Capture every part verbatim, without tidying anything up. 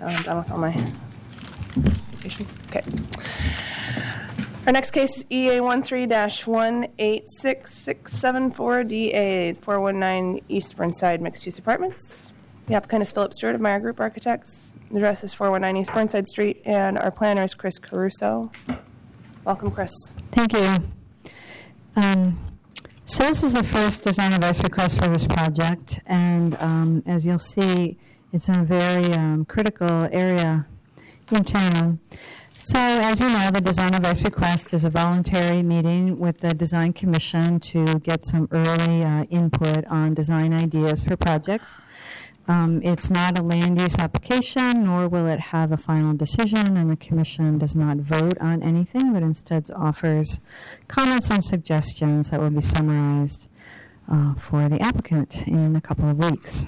I'm done with all my presentation. Okay. Our next case is E A one three dash one eight six six seven four D A four one nine East Burnside Mixed-Use Apartments. The applicant is Philip Stewart of Meyer Group Architects. The address is four one nine East Burnside Street, and our planner is Chris Caruso. Welcome, Chris. Thank you. Um, so this is the first design advice request for this project, and um, as you'll see, it's in a very um, critical area in town. So as you know, the design advice request is a voluntary meeting with the design commission to get some early uh, input on design ideas for projects. Um, it's not a land use application, nor will it have a final decision, and the commission does not vote on anything, but instead offers comments and suggestions that will be summarized uh, for the applicant in a couple of weeks.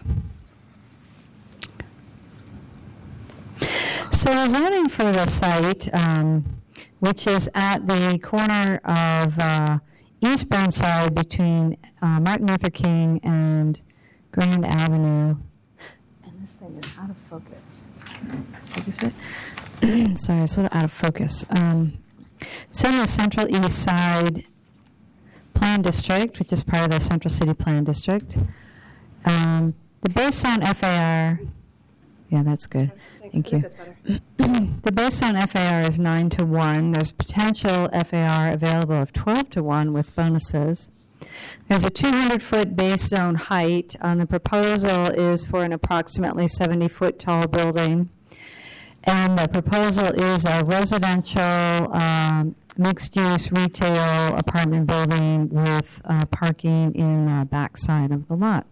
So the zoning for the site, um, which is at the corner of uh, East Burnside between uh, Martin Luther King and Grand Avenue. And this thing is out of focus. Focus it? Sorry, it's a little out of focus. Um, it's in the Central East Side Plan District, which is part of the Central City Plan District. Um, the base zone F A R, yeah, that's good. Thank you. The base zone F A R is nine to one. There's potential F A R available of twelve to one with bonuses. There's a two hundred foot base zone height. On the proposal is for an approximately seventy foot tall building. And the proposal is a residential um, mixed-use retail apartment building with uh, parking in the backside of the lot.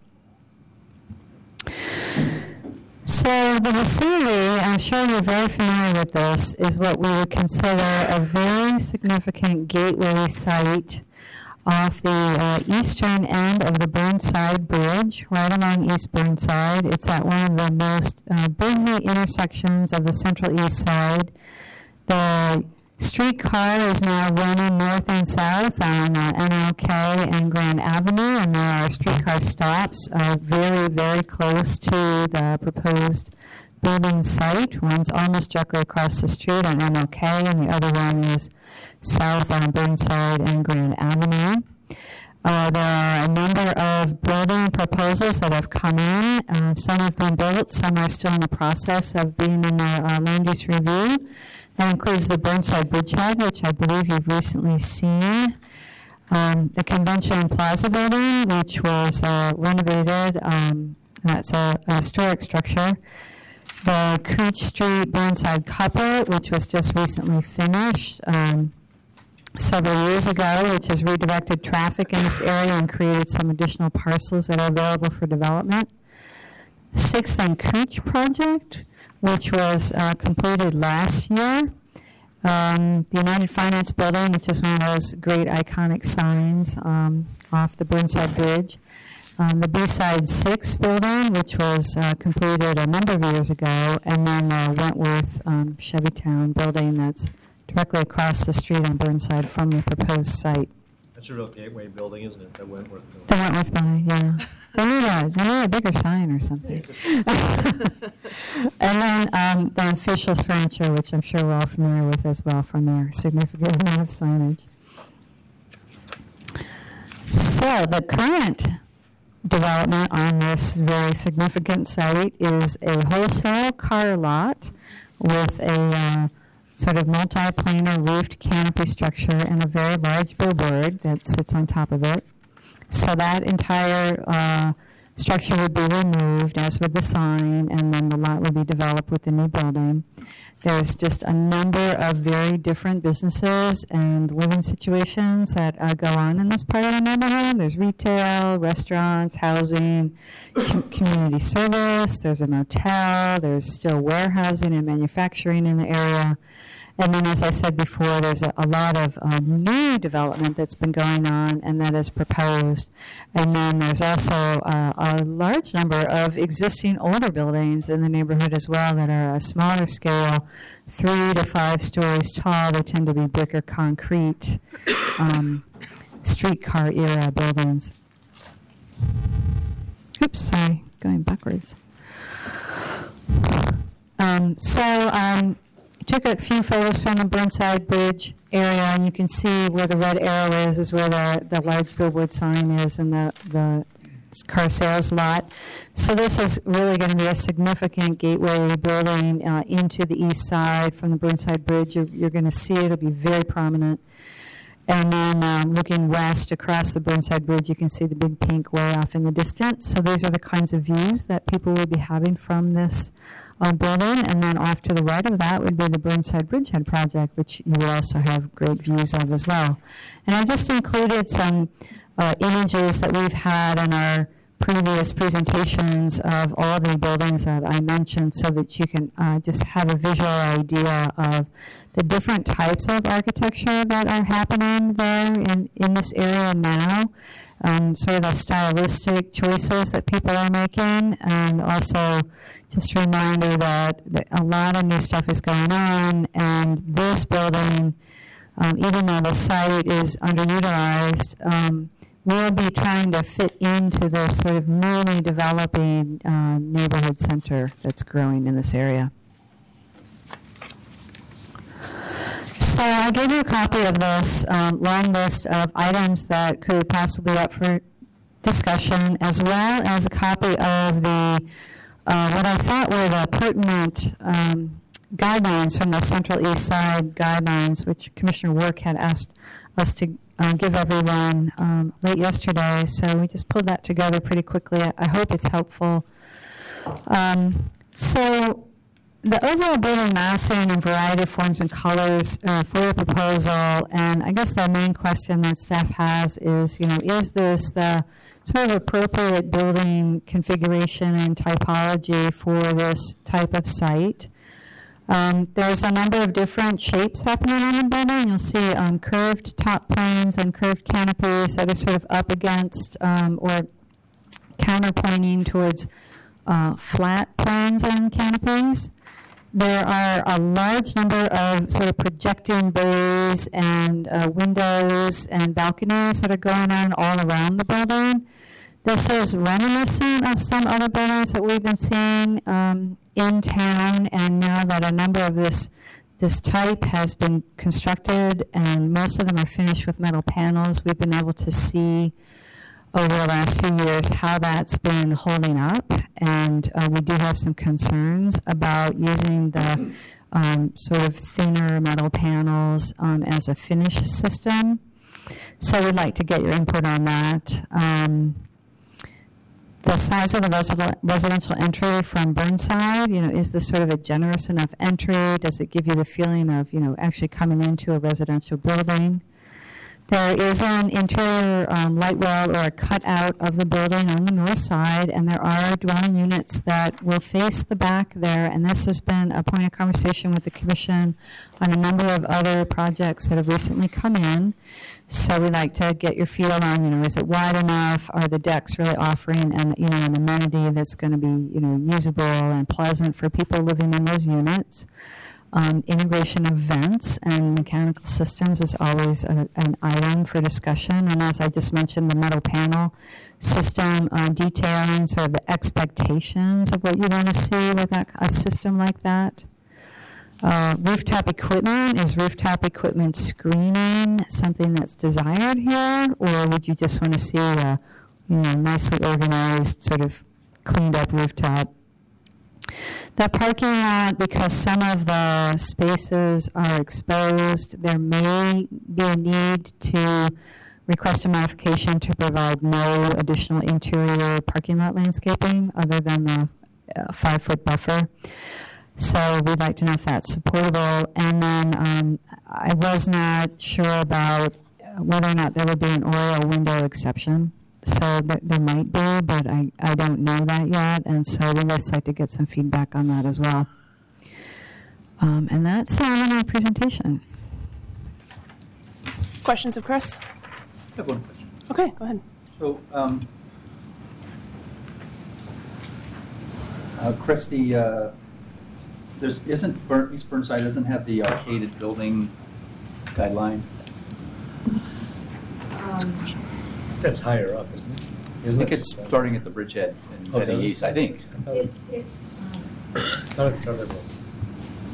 So the vicinity, I'm sure you're very familiar with this, is what we would consider a very significant gateway site off the uh, eastern end of the Burnside Bridge, right along East Burnside. It's at one of the most uh, busy intersections of the Central East Side. The streetcar is now running north and south on uh, N L K and Grand Avenue, and there are streetcar stops uh, very, very close to the proposed building site. One's almost directly across the street on N L K, and the other one is south on Burnside and Grand Avenue. Uh, there are a number of building proposals that have come in. Uh, some have been built, some are still in the process of being in the uh, land use review. That includes the Burnside Bridgehead, which I believe you've recently seen. Um, the Convention Plaza building, which was uh, renovated. Um, that's a, a historic structure. The Cooch Street Burnside Couple, which was just recently finished um, several years ago, which has redirected traffic in this area and created some additional parcels that are available for development. Sixth and Cooch project, which was uh, completed last year. Um, the United Finance Building, which is one of those great iconic signs um, off the Burnside Bridge. Um, the B-Side six building, which was uh, completed a number of years ago, and then the Wentworth um, Chevytown building that's directly across the street on Burnside from the proposed site. That's a real gateway building, isn't it? The Wentworth building. The Wentworth building, yeah. They need a, they need a bigger sign or something. And then um, the officials furniture, which I'm sure we're all familiar with as well from their significant amount of signage. So the current development on this very significant site is a wholesale car lot with a uh, sort of multi-planar roofed canopy structure and a very large billboard that sits on top of it. So that entire uh, structure would be removed, as would the sign, and then the lot would be developed with the new building. There's just a number of very different businesses and living situations that uh, go on in this part of the neighborhood. There's retail, restaurants, housing, com- community service. There's a motel. There's still warehousing and manufacturing in the area. And then, as I said before, there's a, a lot of um, new development that's been going on and that is proposed. And then there's also uh, a large number of existing older buildings in the neighborhood as well that are a smaller scale, three to five stories tall. They tend to be brick or concrete um, streetcar era buildings. Oops, sorry, going backwards. Um, Um, so um, I took a few photos from the Burnside Bridge area, and you can see where the red arrow is, is where the, the large billboard sign is, and the, the car sales lot. So this is really going to be a significant gateway building uh, into the east side from the Burnside Bridge. You're, you're going to see it. It'll be very prominent. And then um, looking west across the Burnside Bridge, you can see the big pink way off in the distance. So these are the kinds of views that people will be having from this uh, building. And then off to the right of that would be the Burnside Bridgehead project, which you will also have great views of as well. And I've just included some uh, images that we've had in our previous presentations of all the buildings that I mentioned, so that you can uh, just have a visual idea of the different types of architecture that are happening there in, in this area now, um, sort of the stylistic choices that people are making, and also just a reminder that, that a lot of new stuff is going on, and this building, um, even though the site is underutilized, um, we'll be trying to fit into the sort of newly developing uh, neighborhood center that's growing in this area. So I gave you a copy of this um, long list of items that could possibly be up for discussion, as well as a copy of the uh, what I thought were the pertinent um, guidelines from the Central East Side guidelines, which Commissioner Work had asked us to uh, give everyone um, late yesterday. So we just pulled that together pretty quickly. I, I hope it's helpful. Um, so the overall building massing in variety of forms and colors uh, for the proposal, and I guess the main question that staff has is, you know, is this the sort of appropriate building configuration and typology for this type of site? Um, there's a number of different shapes happening on the building. You'll see um, curved top planes and curved canopies that are sort of up against um, or counterpointing towards uh, flat planes and canopies. There are a large number of sort of projecting bays and uh, windows and balconies that are going on all around the building. This is reminiscent of some other buildings that we've been seeing um, in town, and now that a number of this this type has been constructed, and most of them are finished with metal panels, we've been able to see over the last few years how that's been holding up, and uh, we do have some concerns about using the um, sort of thinner metal panels um, as a finish system. So we'd like to get your input on that. Um, the size of the resi- residential entry from Burnside, you know, is this sort of a generous enough entry? Does it give you the feeling of, you know, actually coming into a residential building? There is an interior um, light well or a cutout of the building on the north side, and there are dwelling units that will face the back there, and this has been a point of conversation with the Commission on a number of other projects that have recently come in. So we'd like to get your feel on, you know, is it wide enough? Are the decks really offering an, you know, an amenity that's going to be, you know, usable and pleasant for people living in those units? Um, integration of vents and mechanical systems is always a, an item for discussion. And as I just mentioned, the metal panel system uh, detailing sort of the expectations of what you want to see with that, a system like that. Uh, rooftop equipment, is rooftop equipment screening something that's desired here, or would you just want to see a, you know, nicely organized, sort of cleaned up rooftop? The parking lot, because some of the spaces are exposed, there may be a need to request a modification to provide no additional interior parking lot landscaping other than the uh, five-foot buffer. So we'd like to know if that's supportable. And then um, I was not sure about whether or not there would be an Oriole window exception. So th- there might be, but I, I don't know that yet. And so we'd just like to get some feedback on that as well. Um, and that's the end of my presentation. Questions of Chris? I have one question. Okay, go ahead. So, um, uh, Chris, the uh, there's isn't Burn, East Burnside doesn't have the arcaded building guideline. Um, That's higher up, isn't it? I Isn't think it? it's starting at the bridgehead and Oh, heading does it? east. I think. I thought it- it's, it's, um, I thought it started with.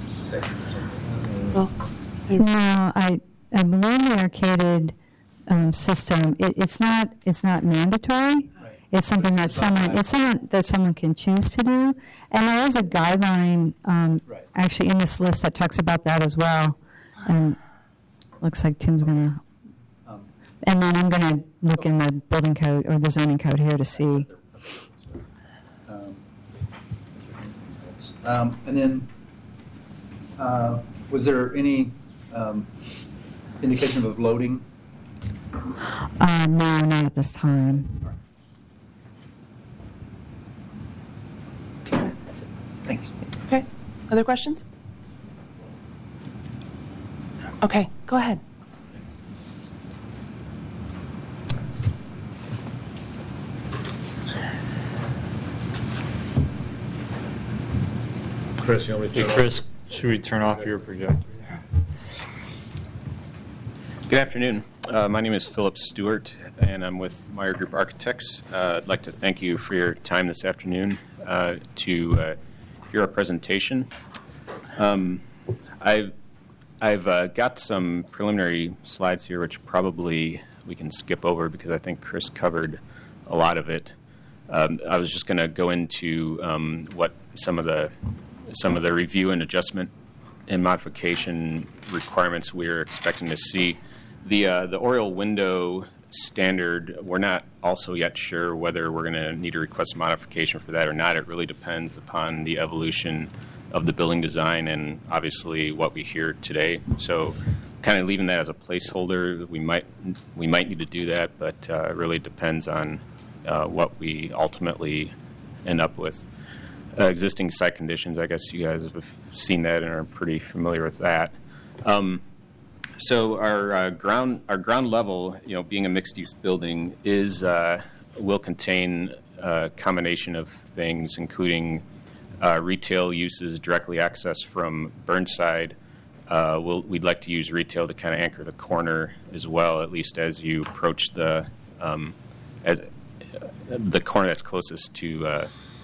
second or something. Well, No, I, I believe the arcaded um, system, it, it's not, it's not mandatory. Right. It's something that It's someone, optional. it's something that someone can choose to do. And there is a guideline, um, Right. actually in this list that talks about that as well. And looks like Tim's gonna, Um, and then I'm gonna look in the building code or the zoning code here to see. Um, um, And then, uh, was there any um, indication of loading? Uh, no, not at this time. that's it. Thanks. Okay. Other questions? Okay, go ahead. Chris, you want me to Hey, turn off? Chris, should we turn off your projector? Good afternoon. Uh, my name is Philip Stewart, and I'm with Meyer Group Architects. Uh, I'd like to thank you for your time this afternoon uh, to uh, hear our presentation. Um, I've, I've uh, got some preliminary slides here, which probably we can skip over because I think Chris covered a lot of it. Um, I was just going to go into um, what some of the some of the review and adjustment and modification requirements we're expecting to see. The uh, the Oriole window standard, we're not also yet sure whether we're going to need to request modification for that or not. It really depends upon the evolution of the building design and obviously what we hear today. So kind of leaving that as a placeholder, we might we might need to do that, but uh, it really depends on uh, what we ultimately end up with. Uh, existing site conditions, I guess you guys have seen that and are pretty familiar with that. Um, so our uh, ground our ground level, you know, being a mixed-use building, is uh, will contain a combination of things, including uh, retail uses directly accessed from Burnside. Uh, we'll, we'd like to use retail to kind of anchor the corner as well, at least as you approach the um, as uh, the corner that's closest to. Uh,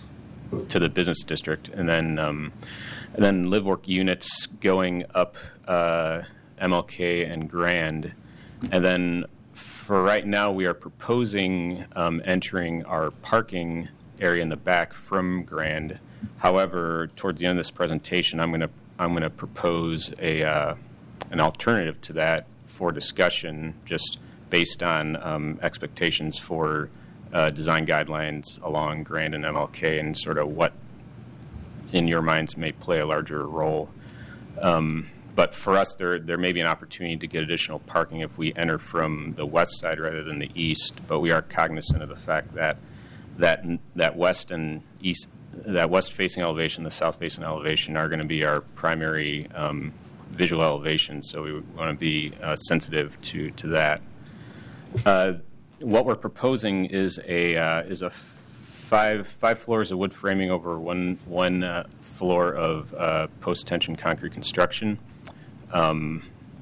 to the business district, and then um, and then live work units going up uh, M L K and Grand, and then for right now we are proposing um, entering our parking area in the back from Grand. However, towards the end of this presentation, I'm going to I'm going to propose a uh, an alternative to that for discussion, just based on um, expectations for. Uh, design guidelines along Grand and M L K and sort of what in your minds may play a larger role. Um, but for us, there there may be an opportunity to get additional parking if we enter from the west side rather than the east, but we are cognizant of the fact that that that west and east, that west facing elevation, the south facing elevation are going to be our primary um, visual elevation, so we want to be uh, sensitive to, to that. Uh, What we're proposing is a uh, is a five five floors of wood framing over one one uh, floor of uh, post tension concrete construction. Um,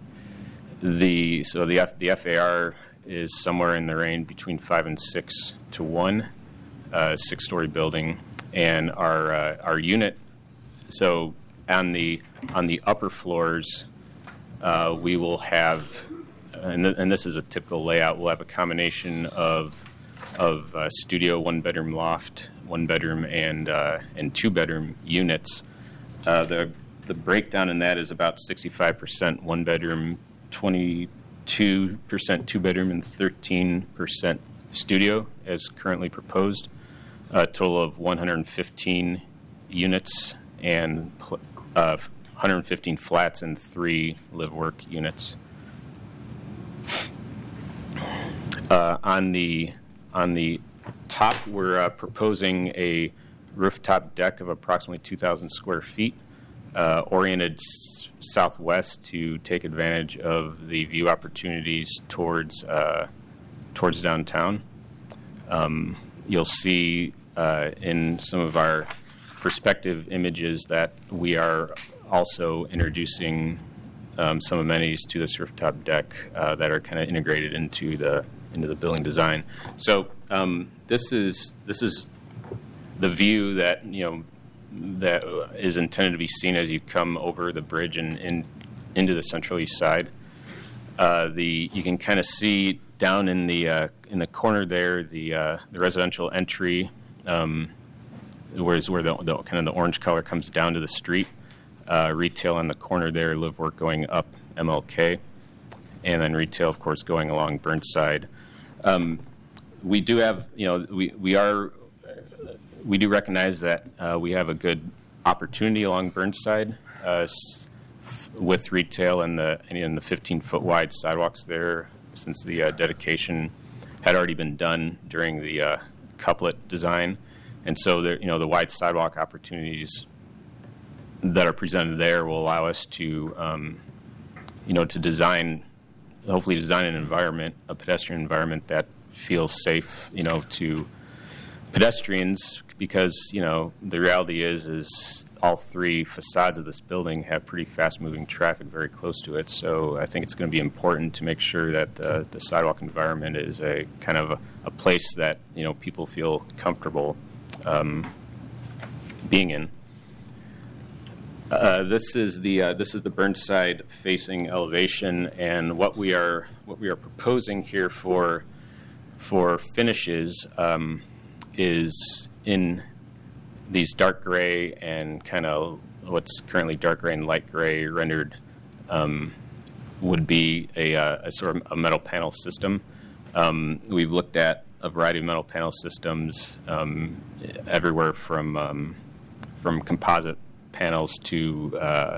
the so the F, the F A R is somewhere in the range between five and six to one, uh, six story building, and our uh, our unit. So on the on the upper floors, uh, we will have. And, th- and this is a typical layout. We'll have a combination of of uh, studio, one bedroom loft, one bedroom, and uh, and two bedroom units. Uh, the the breakdown in that is about sixty-five percent one bedroom, twenty-two percent two bedroom, and thirteen percent studio, as currently proposed. A total of one hundred fifteen units and pl- uh, one hundred fifteen flats and three live work units. Uh, on the on the top, we're uh, proposing a rooftop deck of approximately two thousand square feet, uh, oriented s- southwest to take advantage of the view opportunities towards uh, towards downtown. Um, you'll see uh, in some of our perspective images that we are also introducing um, some amenities to this rooftop deck uh, that are kind of integrated into the into the building design. So um, this is this is the view that you know that is intended to be seen as you come over the bridge and in, into the Central East Side. Uh, the you can kind of see down in the uh, in the corner there the uh, the residential entry, um, whereas where the, the kind of the orange color comes down to the street. Uh, retail on the corner there, live work going up M L K, and then retail, of course, going along Burnside. Um, we do have, you know, we we are we do recognize that uh, we have a good opportunity along Burnside uh, with retail and the and the fifteen foot wide sidewalks there, since the uh, dedication had already been done during the uh, couplet design, and so there, you know, the wide sidewalk opportunities that are presented there will allow us to, um, you know, to design, hopefully design an environment, a pedestrian environment that feels safe, you know, to pedestrians, because, you know, the reality is, is all three facades of this building have pretty fast-moving traffic very close to it. So I think it's going to be important to make sure that the, the sidewalk environment is a kind of a, a place that, you know, people feel comfortable um, being in. Uh, this is the uh, this is the Burnside facing elevation, and what we are what we are proposing here for for finishes um, is in these dark gray and kind of what's currently dark gray and light gray rendered um, would be a, uh, a sort of a metal panel system. Um, we've looked at a variety of metal panel systems um, everywhere from um, from composite panels to uh,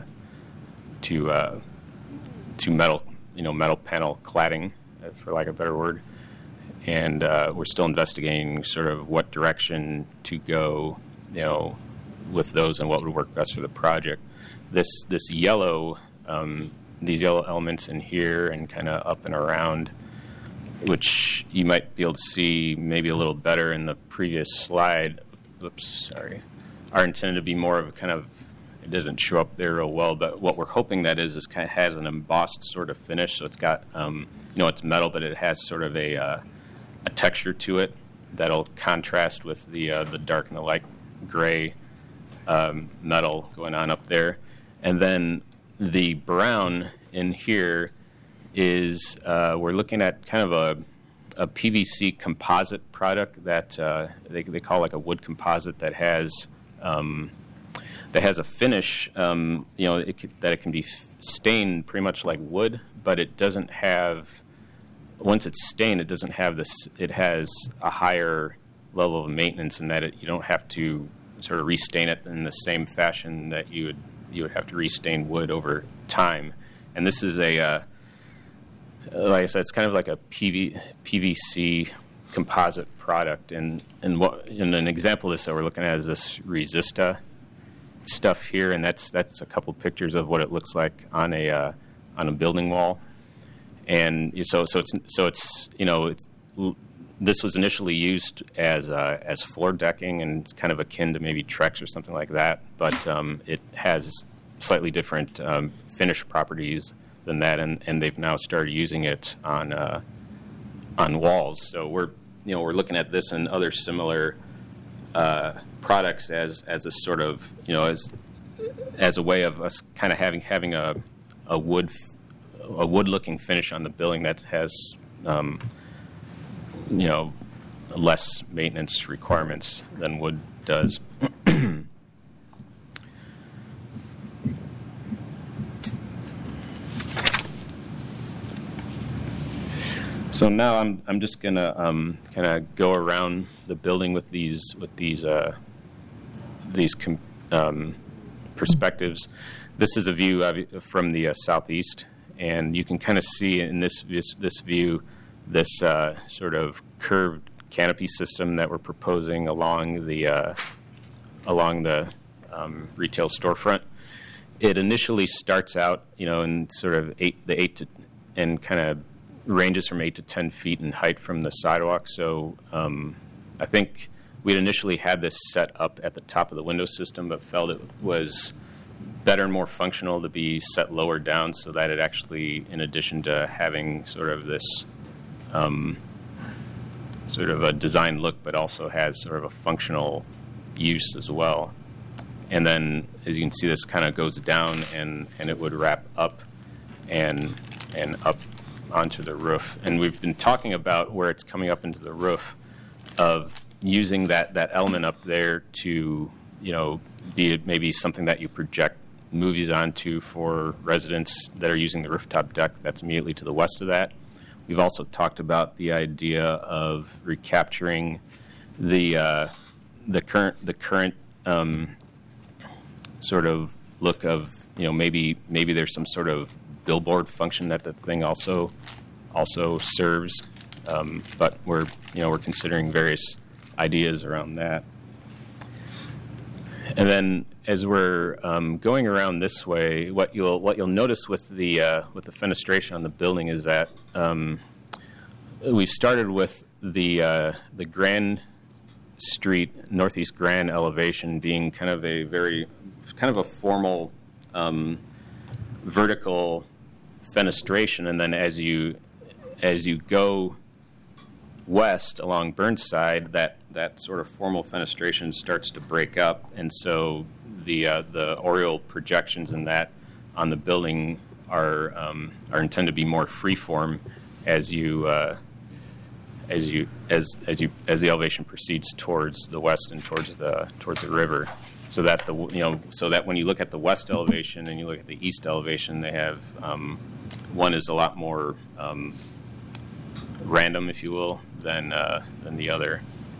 to uh, to metal, you know, metal panel cladding, for lack of a better word. And uh, we're still investigating sort of what direction to go, you know, with those and what would work best for the project. This this yellow, um, these yellow elements in here and kind of up and around, which you might be able to see maybe a little better in the previous slide. Oops, sorry. Are intended to be more of a kind of, it doesn't show up there real well, but what we're hoping that is, is kind of has an embossed sort of finish. So it's got, um, you know, it's metal, but it has sort of a uh, a texture to it that'll contrast with the uh, the dark and the light gray um, metal going on up there. And then the brown in here is, uh, we're looking at kind of a, a P V C composite product that uh, they, they call like a wood composite that has um, that has a finish, um, you know, it could, that it can be stained pretty much like wood, but it doesn't have, once it's stained, it doesn't have this, it has a higher level of maintenance in that it, you don't have to sort of restain it in the same fashion that you would you would have to restain wood over time. And this is a, uh, like I said, it's kind of like a P V, P V C composite product. And, and, what, and an example of this that we're looking at is this Resista stuff here, and that's that's a couple pictures of what it looks like on a uh, on a building wall. And so so it's so it's you know it's this was initially used as uh, as floor decking, and it's kind of akin to maybe Trex or something like that, but um, it has slightly different um, finish properties than that, and, and they've now started using it on uh, on walls. So we're you know we're looking at this and other similar uh, products as as a sort of you know as as a way of us kind of having having a a wood a wood looking finish on the building that has um, you know less maintenance requirements than wood does. So now I'm I'm just gonna um, kind of go around the building with these with these uh, these com- um, perspectives. This is a view of, from the uh, southeast, and you can kind of see in this this, this view this uh, sort of curved canopy system that we're proposing along the uh, along the um, retail storefront. It initially starts out, you know, in sort of eight the eight to and kind of ranges from eight to ten feet in height from the sidewalk. So um, I think we'd initially had this set up at the top of the window system, but felt it was better and more functional to be set lower down, so that it actually, in addition to having sort of this um, sort of a design look, but also has sort of a functional use as well. and then, as you can see, this kind of goes down, and, and it would wrap up and and up onto the roof. And we've been talking about where it's coming up into the roof, of using that, that element up there to, you know, be maybe something that you project movies onto for residents that are using the rooftop deck that's immediately to the west of that. We've also talked about the idea of recapturing the uh, the current the current um, sort of look of, you know, maybe maybe there's some sort of billboard function that the thing also also serves, um, but we're you know we're considering various ideas around that. And then as we're um, going around this way, what you'll what you'll notice with the uh, with the fenestration on the building is that um, we've started with the uh, the Grand Street Northeast Grand elevation being kind of a very kind of a formal um, vertical fenestration, and then as you as you go west along Burnside, that that sort of formal fenestration starts to break up, and so the uh, the Oriole projections in that on the building are um, are intended to be more freeform as you uh, as you as as you as the elevation proceeds towards the west and towards the towards the river, so that the you know so that when you look at the west elevation and you look at the east elevation, they have um, one is a lot more um, random, if you will, than uh, than the other.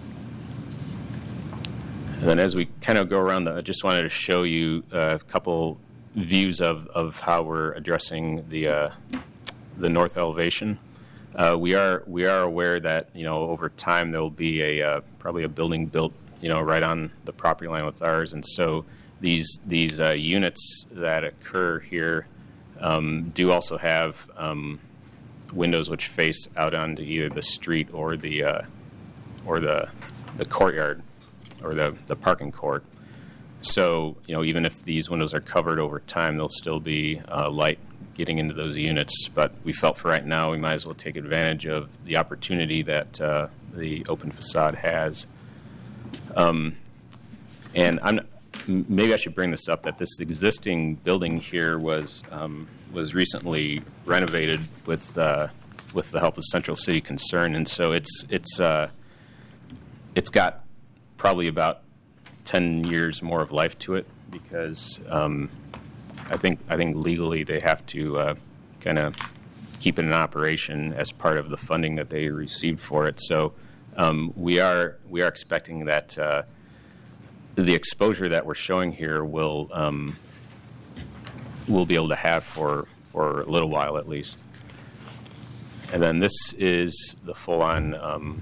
And then as we kind of go around, the, I just wanted to show you a couple views of, of how we're addressing the uh, the north elevation. Uh, we are we are aware that, you know, over time there will be a uh, probably a building built, you know, right on the property line with ours, and so these these uh, units that occur here um, do also have um, windows which face out onto either the street or the uh, or the the courtyard or the, the parking court. So, you know, even if these windows are covered over time, there'll still be uh, light getting into those units. But we felt for right now we might as well take advantage of the opportunity that uh, the open facade has. Um, and I'm maybe I should bring this up, that this existing building here was um, was recently renovated with uh, with the help of Central City Concern, and so it's it's uh, it's got probably about ten years more of life to it, because um, I think I think legally they have to uh, kind of keep it in operation as part of the funding that they received for it. So um, we are we are expecting that uh, the exposure that we're showing here will um, we'll be able to have for for a little while at least. And then this is the full-on um,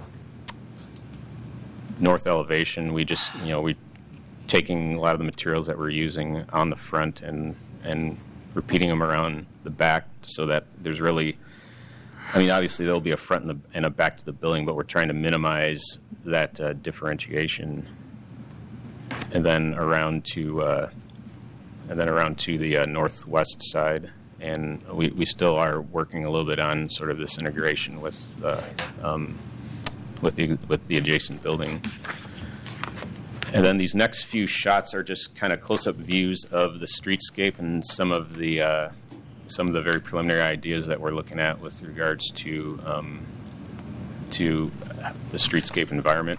north elevation. We just, you know, we taking a lot of the materials that we're using on the front and and repeating them around the back, so that there's really, I mean, obviously there'll be a front and, the, and a back to the building, but we're trying to minimize that uh, differentiation. And then around to uh, and then around to the uh, northwest side, and we, we still are working a little bit on sort of this integration with uh, um, with the with the adjacent building. And then these next few shots are just kind of close-up views of the streetscape and some of the uh, some of the very preliminary ideas that we're looking at with regards to um, to the streetscape environment.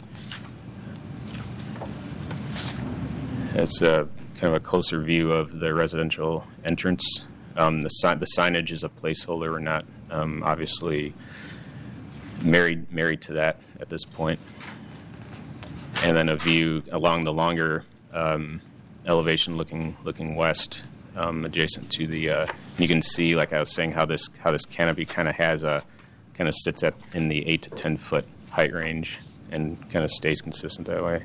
It's a kind of a closer view of the residential entrance. Um, the, si- the signage is a placeholder. We're not um, obviously married married to that at this point. And then a view along the longer um, elevation, looking looking west, um, adjacent to the. Uh, you can see, like I was saying, how this how this canopy kind of has a kind of sits at in the eight to ten foot height range and kind of stays consistent that way.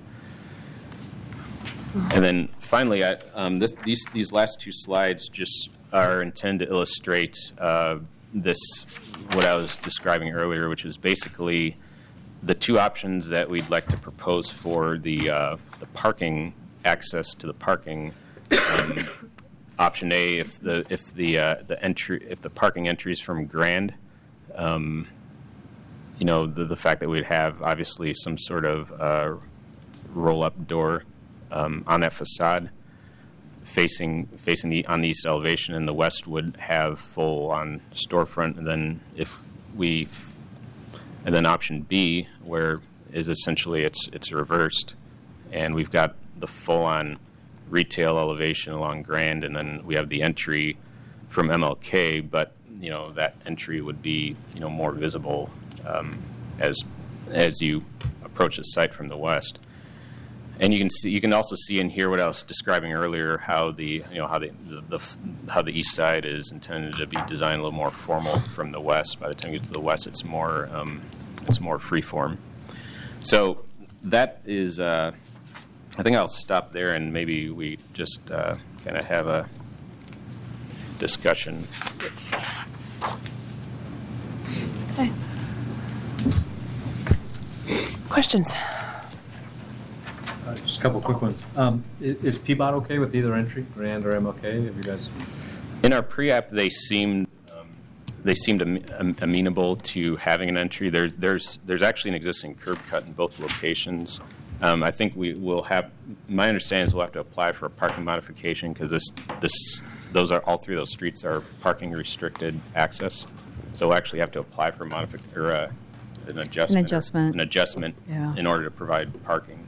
And then finally, I, um, this, these these last two slides just are intended to illustrate uh, this, what I was describing earlier, which is basically the two options that we'd like to propose for the uh, the parking access to the parking. Um, option A, if the if the uh, the entry if the parking entries from Grand, um, you know, the the fact that we'd have obviously some sort of uh, roll up door um, on that facade, facing facing the on the east elevation, and the west would have full on storefront. And then if we, and then option B, where is essentially it's it's reversed, and we've got the full on retail elevation along Grand, and then we have the entry from M L K, but you know that entry would be you know more visible um, as as you approach the site from the west. And you can see, you can also see and hear what I was describing earlier, how the you know how the, the, the how the east side is intended to be designed a little more formal from the west. By the time you get to the west, it's more um, it's more freeform. So that is, uh, I think I'll stop there, and maybe we just uh, kind of have a discussion. Okay. Questions? Uh, Just a couple quick ones. Um, i- Is P B O T okay with either entry, Grand or M L K? Have you guys? In our pre-app, they seemed um, they seemed am- am- amenable to having an entry. There's there's there's actually an existing curb cut in both locations. Um, I think we will have. My understanding is we'll have to apply for a parking modification because this this those are all three of those streets are parking restricted access. So we'll actually have to apply for modific or uh, an adjustment. An adjustment. An adjustment Yeah. in order to provide parking.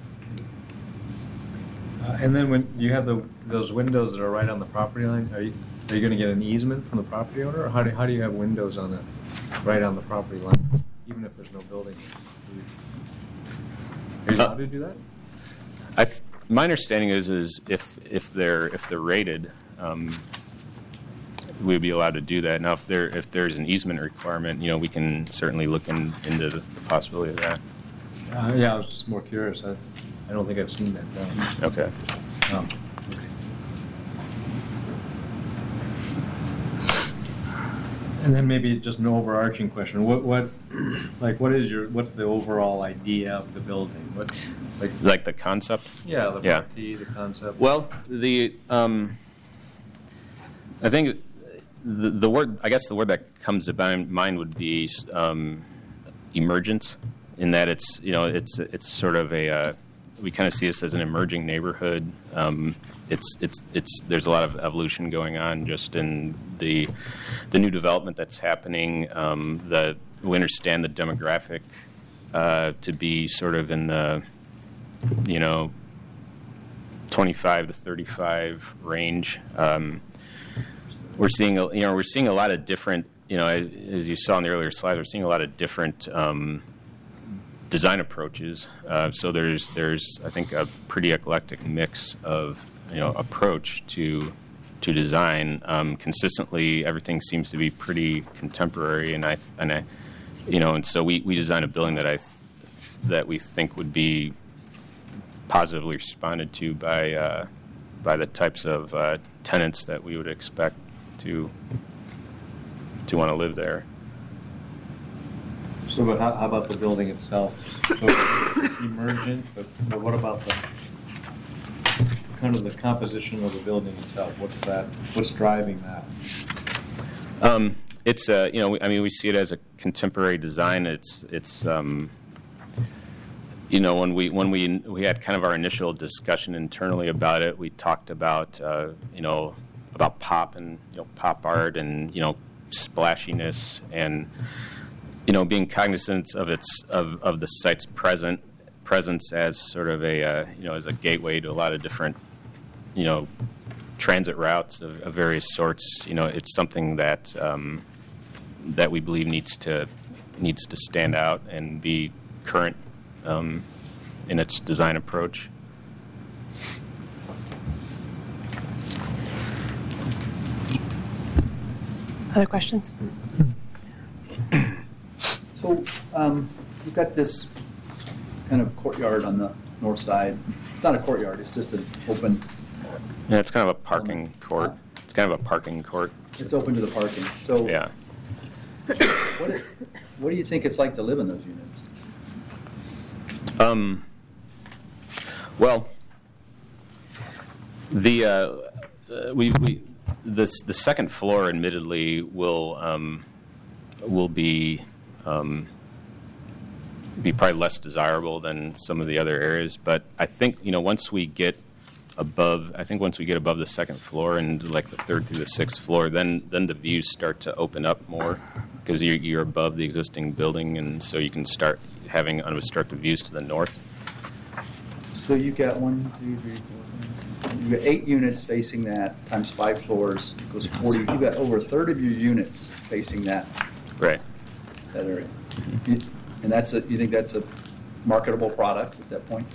Uh, And then when you have the, those windows that are right on the property line, are you, are you going to get an easement from the property owner? Or how do, how do you have windows on the, right on the property line, even if there's no building? Are you allowed to do that? I th- my understanding is is if if they're if they're rated, um, we'd be allowed to do that. Now, if there if there's an easement requirement, you know, we can certainly look in, into the possibility of that. Uh, Yeah, I was just more curious. I, I don't think I've seen that done. Okay. Um, And then maybe just an overarching question. What, what, like, what is your, what's the overall idea of the building? What, like, Like the concept. yeah, the Yeah. party, the concept. Well, the um, I think the, the word I guess the word that comes to mind would be um, emergence. In that it's you know it's it's sort of a uh, we kind of see this as an emerging neighborhood. Um, it's it's it's there's a lot of evolution going on just in the the new development that's happening. Um, the we understand the demographic uh, to be sort of in the you know twenty-five to thirty-five range. Um, we're seeing a, you know we're seeing a lot of different you know as you saw in the earlier slides, we're seeing a lot of different um, design approaches. Uh, so there's there's I think a pretty eclectic mix of you know approach to to design. Um, consistently, everything seems to be pretty contemporary, and I and I you know and so we, we designed a building that I th- that we think would be positively responded to by uh, by the types of uh, tenants that we would expect to to want to live there. So, but how, how about the building itself? So emergent, but, but what about the, kind of the composition of the building itself? What's that, what's driving that? Um, it's uh, you know I mean we see it as a contemporary design. It's it's um, you know when we when we we had kind of our initial discussion internally about it, we talked about uh, you know about pop and you know pop art and you know splashiness and you know being cognizant of its of, of the site's present presence as sort of a uh, you know as a gateway to a lot of different you know transit routes of, of various sorts. You know it's something that um, that we believe needs to needs to stand out and be current um, in its design approach. Other questions? So, um, you've got this kind of courtyard on the north side. It's not a courtyard, it's just an open, Yeah, it's kind of a parking court. It's kind of a parking court. it's open to the parking. So, Yeah. what, do- what do you think it's like to live in those units? Um, well, the uh, uh, we we this the second floor, admittedly, will um, will be um, be probably less desirable than some of the other areas. But I think, you know, once we get above, I think once we get above the second floor and like the third through the sixth floor, then then the views start to open up more because you're, you're above the existing building, and so you can start having unobstructed views to the north. So you've got one, two, three, four, five, you've got eight units facing that, times five floors, equals forty. You've got over a third of your units facing that, Right. that area. You- And that's a, you think that's a marketable product at that point?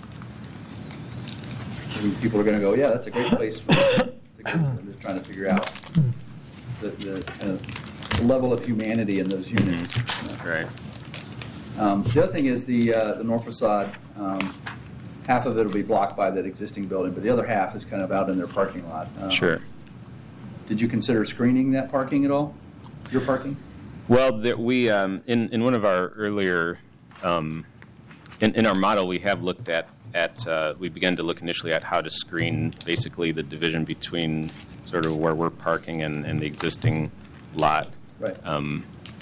I mean, people are gonna go, yeah, that's a great place for, to go. They're trying to figure out the, the, kind of level of humanity in those units. Right. Um, The other thing is the, uh, the north facade, um, half of it will be blocked by that existing building, but the other half is kind of out in their parking lot. Um, Sure. Did you consider screening that parking at all? Your parking? Well, there, we um, in in one of our earlier um, in, in our model, we have looked at at uh, we began to look initially at how to screen basically the division between sort of where we're parking and, and the existing lot. Right. Um,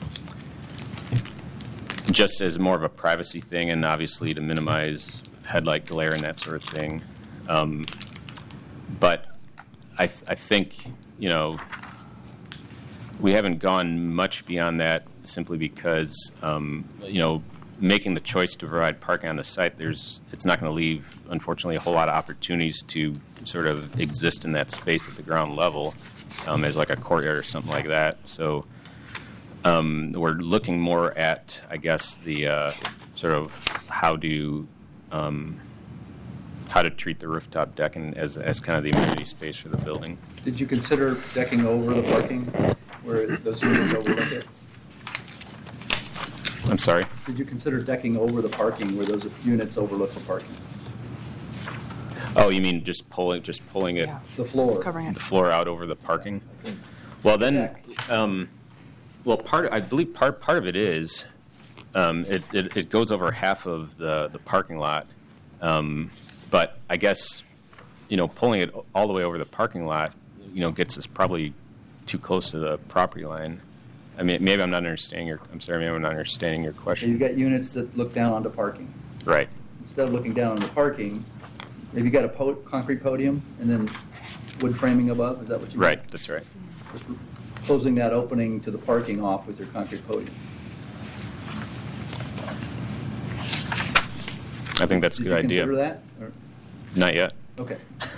just as more of a privacy thing, and obviously to minimize headlight glare and that sort of thing. Um, but I, th- I think, you know, we haven't gone much beyond that simply because, um, you know, making the choice to provide parking on the site, there's it's not going to leave, unfortunately, a whole lot of opportunities to sort of exist in that space at the ground level um, as like a courtyard or something like that. So um, we're looking more at, I guess, the uh, sort of how to um, how to treat the rooftop decking as as kind of the amenity space for the building. Did you consider decking over the parking where those units overlook it? I'm sorry? Did you consider decking over the parking where those units overlook the parking? Oh, you mean just pulling just pulling it Yeah. The floor? Covering the it. floor out over the parking? Well, then, Deck. um, well, part I believe part part of it is um, it, it it goes over half of the the parking lot, um, but I guess you know pulling it all the way over the parking lot, you know, gets us probably too close to the property line. I mean, maybe I'm not understanding your. I'm sorry, maybe I'm not understanding your So question. you've got units that look down onto parking. Right. Instead of looking down on the parking, maybe you got a po- concrete podium and then wood framing above, is that what you mean? Right. That's right. Just closing that opening to the parking off with your concrete podium. I think that's a Did good you idea. consider that? Or- Not yet. Okay.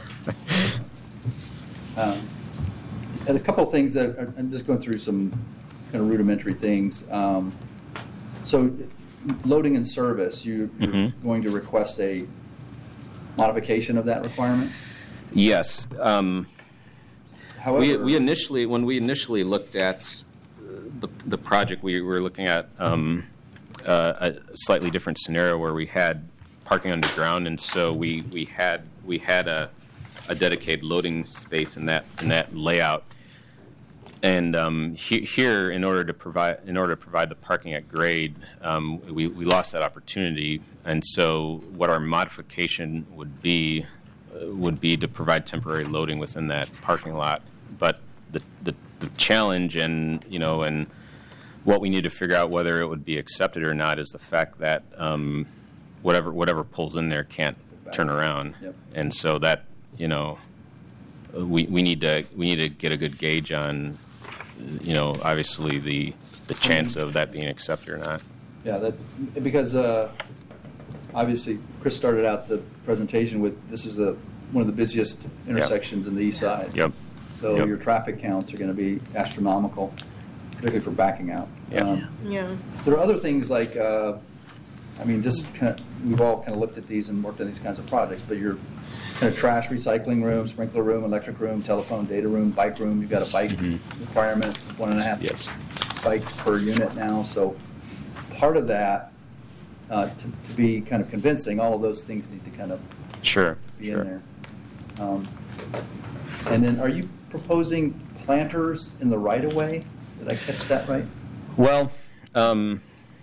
Um, And a couple of things that, are- I'm just going through some kind of rudimentary things. Um, So loading and service, you- you're Mhm. going to request a modification of that requirement? Yes. Um, However. We, we initially, when we initially looked at the, the project, we were looking at um, uh, a slightly different scenario where we had parking underground, and so we, we had we had a, a dedicated loading space in that in that layout. And um, he, here, in order to provide in order to provide the parking at grade, um, we, we lost that opportunity. And so, what our modification would be uh, would be to provide temporary loading within that parking lot. But the, the the challenge, and you know, and what we need to figure out whether it would be accepted or not is the fact that um, whatever whatever pulls in there can't turn around. Yep. And so that you know, we we need to we need to get a good gauge on. You know, obviously the the chance of that being accepted or not. Yeah, that, because uh, obviously Chris started out the presentation with, this is a, one of the busiest intersections in the east side. Yep. So Yep. your traffic counts are going to be astronomical, particularly for backing out. Yeah. Um, Yeah. There are other things like, uh, I mean, just kind of, we've all kind of looked at these and worked on these kinds of projects, but your kind of trash recycling room, sprinkler room, electric room, telephone, data room, bike room, you've got a bike Mhm. requirement, one and a half Yes. bikes per unit now. So part of that, uh, to, to be kind of convincing, all of those things need to kind of Sure. be sure. in there. Um, And then, are you proposing planters in the right-of-way? Did I catch that right? Well, um,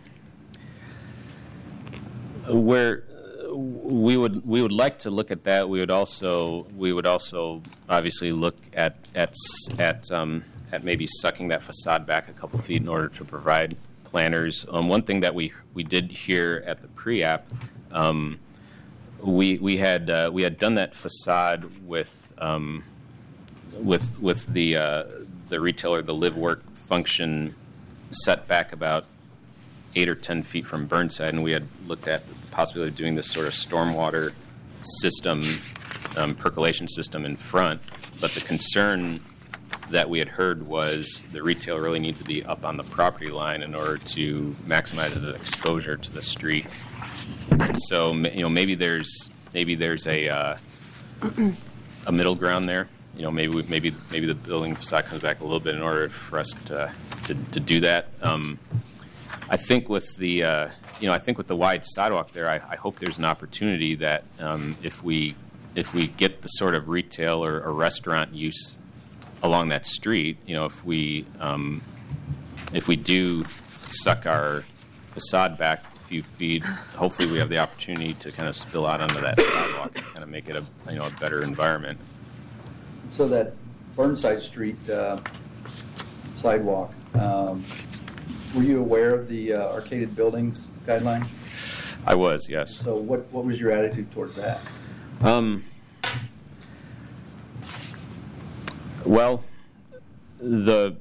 where we would we would like to look at that. We would also we would also obviously look at at s- at um, at maybe sucking that facade back a couple feet in order to provide planners. Um, one thing that we we did hear at the pre-app, um, we we had uh, we had done that facade with um, with with the uh, the retailer, the live work function set back about eight or ten feet from Burnside, and we had looked at the possibility of doing this sort of stormwater system, um, percolation system in front. But the concern that we had heard was the retail really needs to be up on the property line in order to maximize the exposure to the street. So you know, maybe there's maybe there's a uh, a middle ground there. You know, maybe we, maybe maybe the building facade comes back a little bit in order for us to to, to do that. Um, I think with the uh, you know I think with the wide sidewalk there, I, I hope there's an opportunity that um, if we if we get the sort of retail or, or restaurant use along that street, you know, if we um, if we do suck our facade back a few feet, hopefully we have the opportunity to kind of spill out onto that sidewalk and kind of make it a you know a better environment. So that Burnside Street uh, sidewalk, um, were you aware of the uh, arcaded buildings guideline? I was, yes. So what, what was your attitude towards that? Um, well, the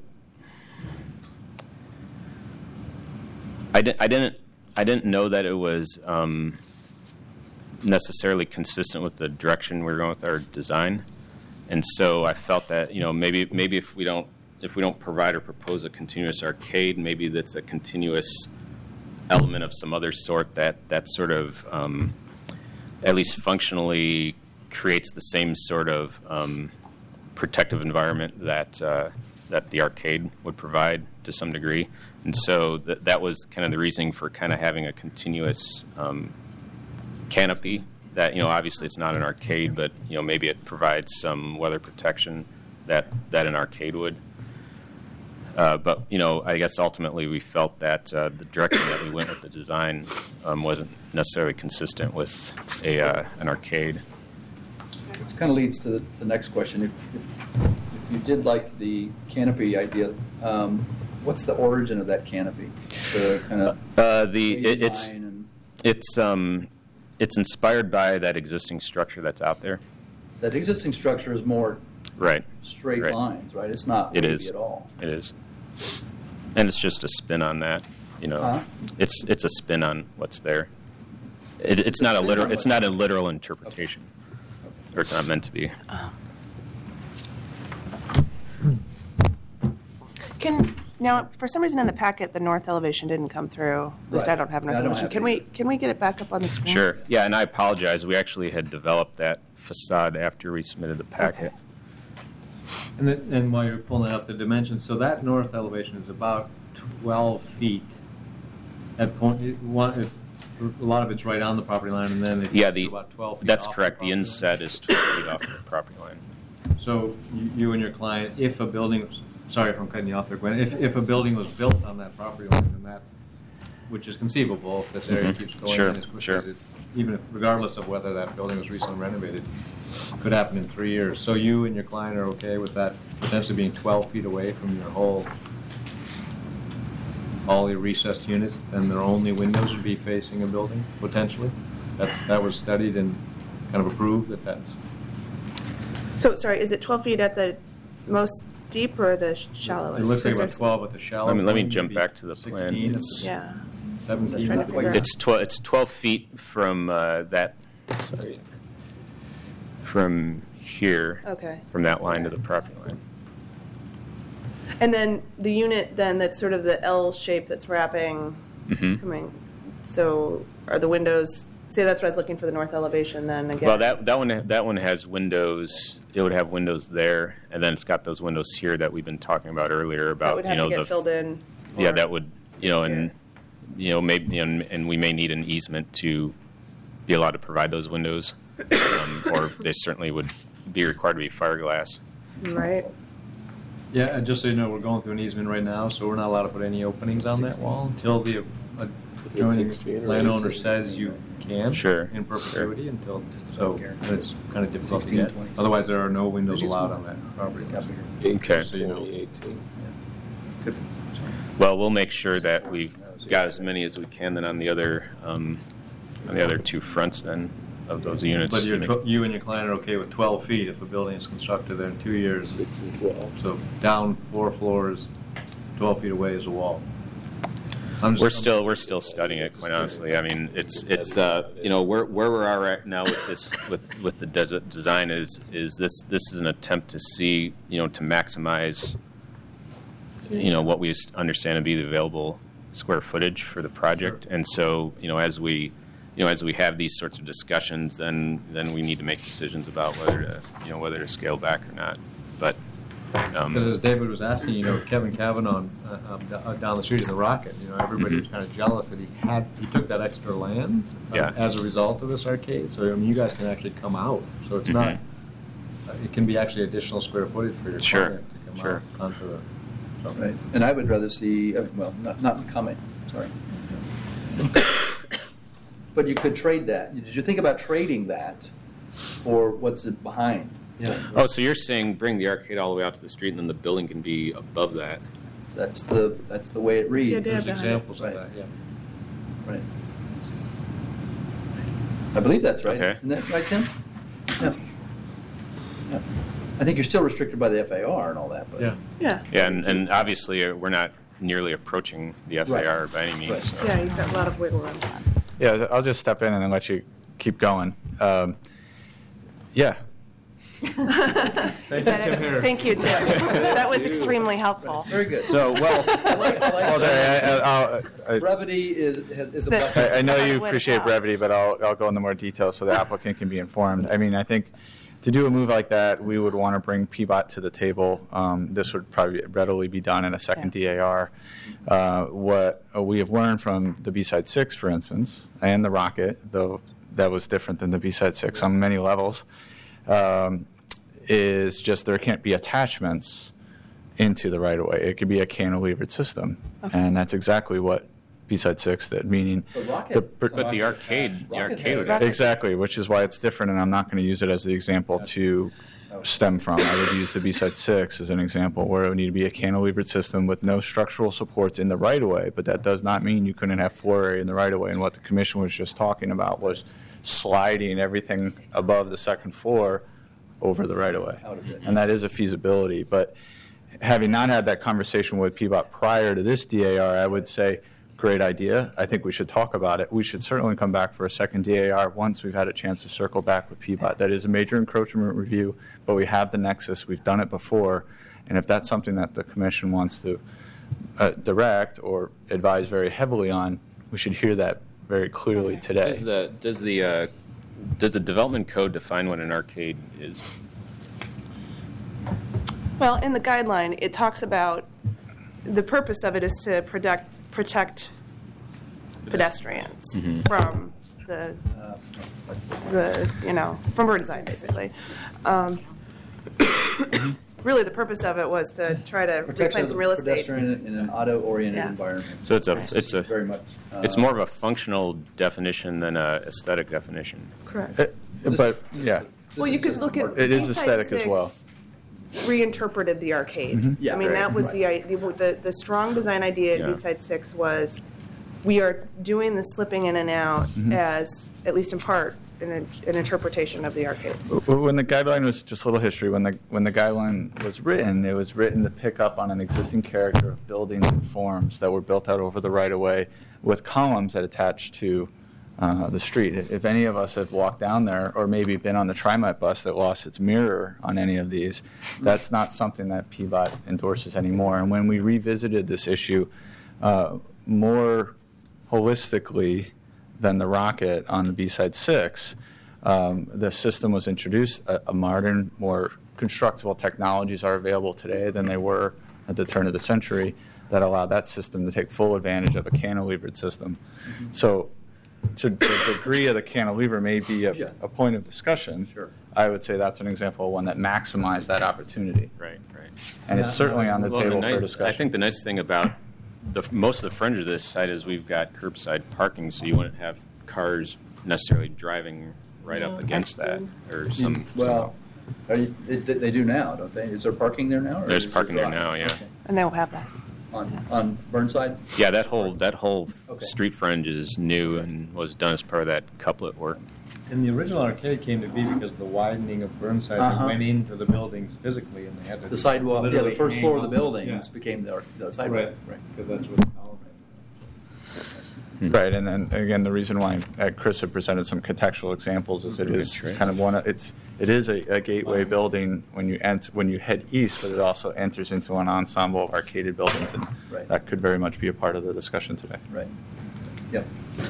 I, di- I didn't I didn't know that it was um, necessarily consistent with the direction we were going with our design, and so I felt that you know maybe maybe if we don't if we don't provide or propose a continuous arcade, maybe that's a continuous element of some other sort that that sort of um, at least functionally creates the same sort of um, protective environment that uh, that the arcade would provide to some degree. And so th- that was kind of the reasoning for kind of having a continuous um, canopy that, you know, obviously it's not an arcade, but, you know, maybe it provides some weather protection that, that an arcade would. Uh, but, you know, I guess ultimately we felt that uh, the direction that we went with the design um, wasn't necessarily consistent with a uh, an arcade. Which kind of leads to the, the next question. If, if, if you did like the canopy idea, um, what's the origin of that canopy? The kind of uh, the it, it's and it's um it's inspired by that existing structure that's out there. that existing structure is more Right. straight Right. lines, right? It's not It wavy is. at all. It is. And it's just a spin on that, you know. Huh? It's it's a spin on what's there. It, it's not a spin literal on it's what- not a literal interpretation. Or it's not meant to be. Can, now, for some reason in the packet, the north elevation didn't come through. At least I Right. don't have I north don't elevation. have Can it we, either. can we get it back up on the screen? Sure. Yeah, and I apologize. We actually had developed that facade after we submitted the packet. And then, and while you're pulling it up, the dimensions, so that north elevation is about twelve feet. At point, it- one, if, a lot of it's right on the property line, and then it Yeah, gets the to about twelve feet that's off correct. The property line. inset is twelve feet off the property line. So you- you and your client, if a building, sorry if I'm cutting you off there, Gwen, if, if a building was built on that property line, then that, which is conceivable, if this area Mhm. keeps going Sure, in as quickly sure. as it, even if, regardless of whether that building was recently renovated, could happen in three years. So you and your client are okay with that potentially being twelve feet away from your whole, all your recessed units, and their only windows would be facing a building, potentially? That's, that was studied and kind of approved that that's, So, sorry, is it twelve feet at the most deep or the shallowest? it looks like 'Cause about there's- twelve at the shallow. Let me- let me point, jump maybe back to the plan. sixteen at It's- the- Yeah. seventeen. I was trying to figure out. It's twelve. It's twelve feet from uh, that. Sorry. From here. Okay. From that line to the property line. And then the unit then that's sort of the L shape that's wrapping, Mhm. coming, so are the windows, say that's what I was looking for, the north elevation then again? Well, that that one that one has windows. It would have windows there, and then it's got those windows here that we've been talking about earlier. About That would have you know to get the filled in? yeah or- that would you know and disappear? you know maybe and, and we may need an easement to be allowed to provide those windows, um, or they certainly would be required to be fiberglass. Right. Yeah, and just so you know, we're going through an easement right now, so we're not allowed to put any openings on that wall until the adjoining landowner says you can. Sure, In perpetuity until, so it's kind of difficult to sixteen, get. twenty. Otherwise, there are no windows Maybe it's allowed more. on that property. Okay. So you know. Could be. Well, we'll make sure that we got as many as we can then on the other, um, on the other two fronts then of those units. But you're, tw- you and your client are okay with twelve feet if a building is constructed there in two years? Six and twelve. So down four floors, twelve feet away is a wall. I'm just- We're still, we're still studying it, quite honestly. I mean, it's, it's, uh, you know, where, where we are right now with this, with, with the des- design is, is this, this is an attempt to see, you know, to maximize, you know, what we understand to be the available square footage for the project. And so, you know, as we, you know, as we have these sorts of discussions, then, then we need to make decisions about whether to, you know, whether to scale back or not. But, um, Because as David was asking, you know, Kevin Kavanaugh uh, um, d- uh, down the street in the Rocket, you know, everybody was kind of jealous that he had, he took that extra land uh, Yeah. as a result of this arcade. So, I mean, you guys can actually come out. So it's not, Mhm. uh, it can be actually additional square footage for your Sure, client to come sure. out onto the. So. Right, and I would rather see, uh, well, not, not coming, sorry. But you could trade that. Did you think about trading that for what's it behind? Yeah. oh, so you're saying bring the arcade all the way out to the street and then the building can be above that? That's the, that's the way it reads. the idea. There's behind it. examples of Right. that, yeah. Right. I believe that's right. Okay. Isn't that right, Tim? Yeah. Yeah. I think you're still restricted by the F A R and all that, but. Yeah. Yeah. Yeah, and, and obviously, uh, we're not nearly approaching the F A R by any means. Right. so- Yeah, you've got a lot of wiggle room. Yeah, I'll just step in and then let you keep going. Um, yeah, Thank you, Tim Harris. Thank you, Tim. That was extremely helpful. Very good. so, well, I like, I like well, sorry, I, I, I'll- I, brevity is, has- is a The- blessing. I, I know you Way to appreciate go. brevity, but I'll, I'll go into more detail so the applicant can be informed. I mean, I think to do a move like that, we would want to bring P B O T to the table. Um, this would probably readily be done in a second D A R. Uh, what we have learned from the B-Side six, for instance, and the Rocket, though that was different than the B-Side six on many levels, um, is just there can't be attachments into the right-of-way. It could be a cantilevered system, and that's exactly what B-Side six did, meaning The Rocket- the- But the arcade, the Rocket arcade would had- have Exactly, which is why it's different, and I'm not going to use it as the example to stem from. I would use the B-Side six as an example, where it would need to be a cantilevered system with no structural supports in the right-of-way, but that does not mean you couldn't have floor area in the right-of-way. And what the commission was just talking about was sliding everything above the second floor over the right-of-way. Out of it. And that is a feasibility, but having not had that conversation with P B O T prior to this D A R, I would say, great idea. I think we should talk about it. We should certainly come back for a second D A R once we've had a chance to circle back with P B O T. That is a major encroachment review, but we have the nexus. We've done it before. And if that's something that the commission wants to uh, direct or advise very heavily on, we should hear that very clearly today. Does the, does the, uh, does the development code define what an arcade is? Well, in the guideline, it talks about, the purpose of it is to protect, protect pedestrians Mhm. from the, Uh, that's the- the, you know, from bird's eye, basically. Um, Really, the purpose of it was to try to Protection reclaim of some the real estate. pedestrian in an auto-oriented Yeah. environment. So it's a, it's a, Very much. uh, it's more of a functional definition than a aesthetic definition. Correct. Uh, this- But, this- yeah. this Well, is you could just look a at. part- It is B-Side aesthetic as well. six Reinterpreted the arcade. Mhm. Yeah, I mean, right, that was right. the, i- the, the, the strong design idea Yeah. at B-Side six was, we are doing the slipping in and out Mhm. as, at least in part, an, an interpretation of the arcade. When the guideline was, just a little history, when the, when the guideline was written, it was written to pick up on an existing character of buildings and forms that were built out over the right-of-way with columns that attached to uh, the street. If any of us have walked down there, or maybe been on the TriMet bus that lost its mirror on any of these, that's not something that P B O T endorses anymore. And when we revisited this issue uh, more holistically than the Rocket on the B-Side six, um, the system was introduced. A, a modern, more constructible technologies are available today than they were at the turn of the century that allow that system to take full advantage of a cantilevered system. Mm-hmm. So to the degree of the cantilever may be a, Yeah. a point of discussion. Sure. I would say that's an example of one that maximized that opportunity. Right, right. And it's certainly on the Well, the table ni- for discussion. I think the nice thing about the, most of the fringe of this site is we've got curbside parking, so you wouldn't have cars necessarily driving right up against that, or some. Well, are you, they, they do now, don't they? Is there parking there now? or There's is it parking there drive? now, yeah. Okay. And they will have that. on, on Burnside? Yeah, that whole, that whole Okay. street frontage is new and was done as part of that couplet work. And the original arcade came to be because of the widening of Burnside that Uh-huh. went into the buildings physically, and they had to. The sidewalk, yeah, the literally first floor of the hang on- buildings yeah. became the, the sidewalk. Right, because that's what. Right, and then again, the reason why uh, Chris had presented some contextual examples is it is Good, right. kind of one. of- It's it is a, a gateway building when you ent- when you head east, but it also enters into an ensemble of arcaded buildings, and Right. that could very much be a part of the discussion today. Right. Yep.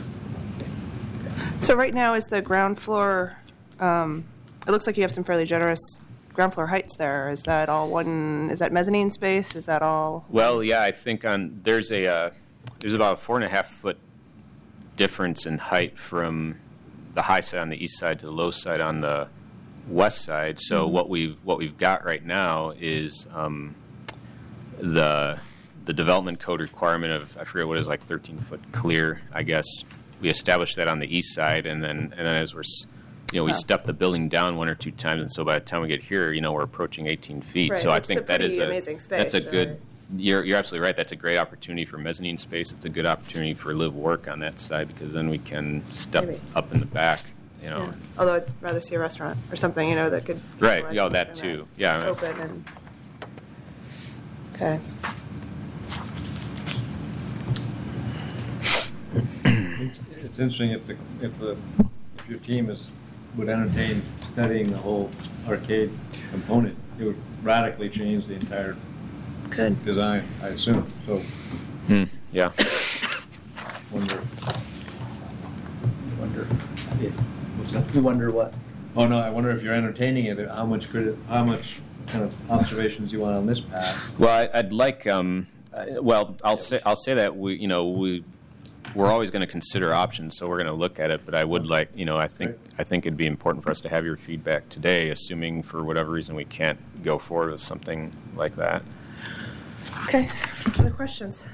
So right now is the ground floor, um, it looks like you have some fairly generous ground floor heights there. Is that all one, is that mezzanine space? Is that all? Well, yeah, I think on, there's a, uh, there's about a four and a half foot difference in height from the high side on the east side to the low side on the west side. So what we've, what we've got right now is, um, the, the development code requirement of, I forget what it is, like thirteen foot clear, I guess. We established that on the east side, and then, and then as we're, s- you know, we Huh. stepped the building down one or two times, and so by the time we get here, you know, we're approaching eighteen feet. Right, So I which is a think that is pretty a, amazing that's a space, good, right? you're, you're absolutely right. That's a great opportunity for mezzanine space. It's a good opportunity for live work on that side, because then we can step Maybe. up in the back, you know. Yeah. Although I'd rather see a restaurant or something, you know, that could. Right, utilize yeah, that something too. Yeah. Open and, okay. It's it's interesting if the, if the, if your team is, would entertain studying the whole arcade component, it would radically change the entire Good. design, I assume, so Hmm, yeah. wonder. You wonder, What's that? you wonder what? Oh, no, I wonder if you're entertaining it, how much criti, how much kind of observations you want on this path. Well, I, I'd like, um, uh, well, I'll say, I'll say that we, you know, we, we're always going to consider options, so we're going to look at it. But I would like, you know, I think, Right. I think it'd be important for us to have your feedback today, assuming for whatever reason we can't go forward with something like that. Okay, other questions?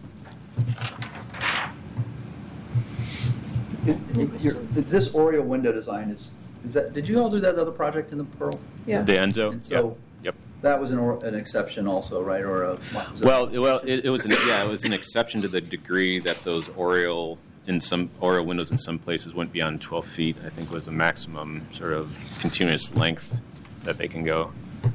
Your- This Oriole window design is, is that, did you all do that other project in the Pearl? Yeah. The Enzo. And Yep. so Yep. that was an, or- an exception also, right, or a? was that- Well, it- well, it, it was an, yeah, it was an exception to the degree that those Oriole in some Oriole windows in some places went beyond twelve feet. I think was the maximum sort of continuous length that they can go.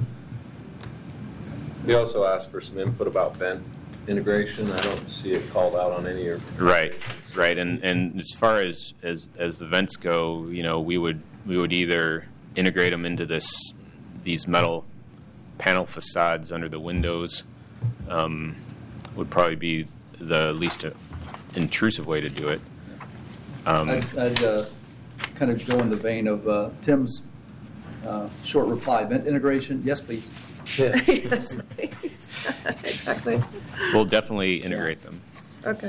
We also asked for some input about vent integration. I don't see it called out on any of your. Right, right, and and as far as as as the vents go, you know, we would we would either integrate them into this these metal panel facades under the windows. Um, would probably be the least uh, intrusive way to do it. Um, I'd, I'd uh, kind of go in the vein of uh, Tim's uh, short reply, vent integration, yes, please. Yes, please. Exactly. we'll definitely integrate them. Okay.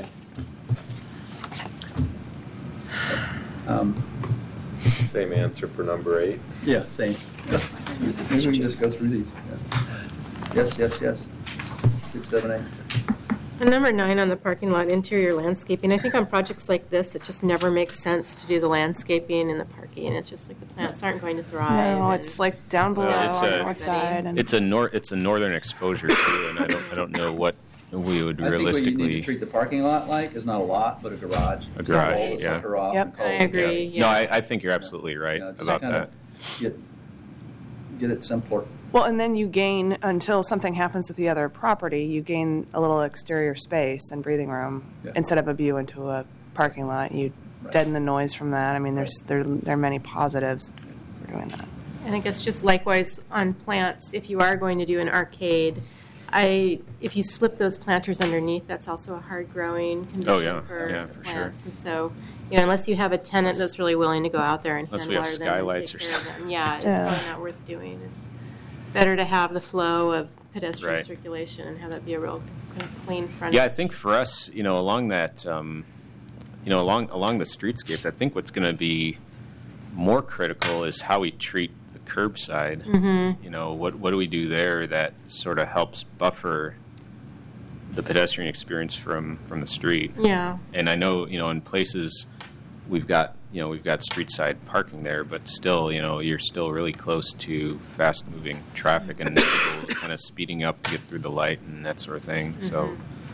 Um, Same answer for number eight. Yeah, same. Maybe we can just go through these. Yeah. Yes, yes, yes. Six, seven, eight. And number nine on the parking lot interior landscaping, I think on projects like this, it just never makes sense to do the landscaping and the parking. It's just like the plants aren't going to thrive. No, and- it's like down below Well, it's on the a- north side. And It's a nor it's a northern exposure too, and I don't I don't know what we would I think what you need realistically. to treat the parking lot like is not a lot, but a garage. A garage, Roll the yeah. sucker off Yep. and call I it- agree, Yeah. yeah. No, I, I think you're absolutely right Yeah, just about kinda that. Get, get it simpler. Well, and then you gain, until something happens with the other property, you gain a little exterior space and breathing room Yeah. instead of a view into a parking lot. You Right. deaden the noise from that. I mean, there's there, there are many positives for doing that. And I guess just likewise on plants, if you are going to do an arcade, I, if you slip those planters underneath, that's also a hard growing condition Oh, yeah. for Yeah, the for sure. plants. And so, you know, unless you have a tenant that's really willing to go out there and Unless hand we have water them and skylights take or care of them, yeah, it's Yeah. probably not worth doing. It's better to have the flow of pedestrian Right. circulation and have that be a real kind of clean front. Yeah, I think for us, you know, along that, um, you know, along along the streetscapes, I think what's going to be more critical is how we treat the curbside. Mm-hmm. You know, what what do we do there that sort of helps buffer the pedestrian experience from from the street? Yeah. And I know, you know, in places we've got, you know, we've got street side parking there, but still, you know, you're still really close to fast moving traffic and people kind of speeding up to get through the light and that sort of thing. So,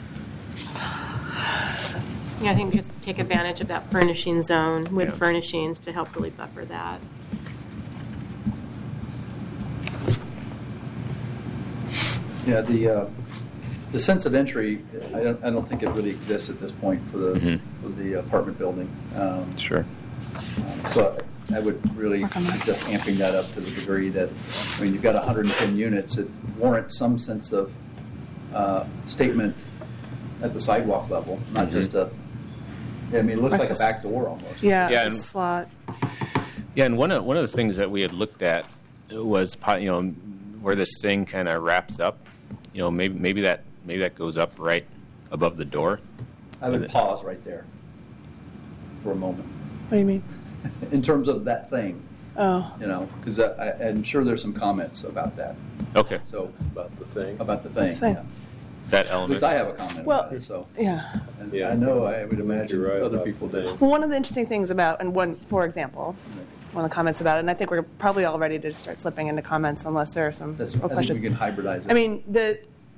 Yeah, I think just take advantage of that furnishing zone with Yeah. furnishings to help really buffer that. Yeah, the, uh, the sense of entry, I don't, I don't think it really exists at this point for the, Mhm. for the apartment building. Um, Sure. um, So I would really Work on that. suggest amping that up to the degree that, I mean, you've got one hundred ten units, it warrants some sense of uh, statement at the sidewalk level, not Mhm. just a, I mean, it looks Like like a this- back door almost. Yeah, Yeah, it's a and- slot. Yeah, and one of one of the things that we had looked at was po- you know where this thing kind of wraps up. You know, maybe maybe that maybe that goes up right above the door. I would pause right there for a moment, What do you mean? in terms of that thing, Oh, you know, because I'm sure there's some comments about that, Okay, so, About the thing. about the thing. Thing. yeah. that At element. least I have a comment Well- about it, so. yeah. And Yeah. I know, I would imagine You're right other about people the do. thing. Well, one of the interesting things about, and one, for example, one of the comments about it, and I think we're probably all ready to start slipping into comments unless there are some That's, real I think questions. we can hybridize it. I mean, the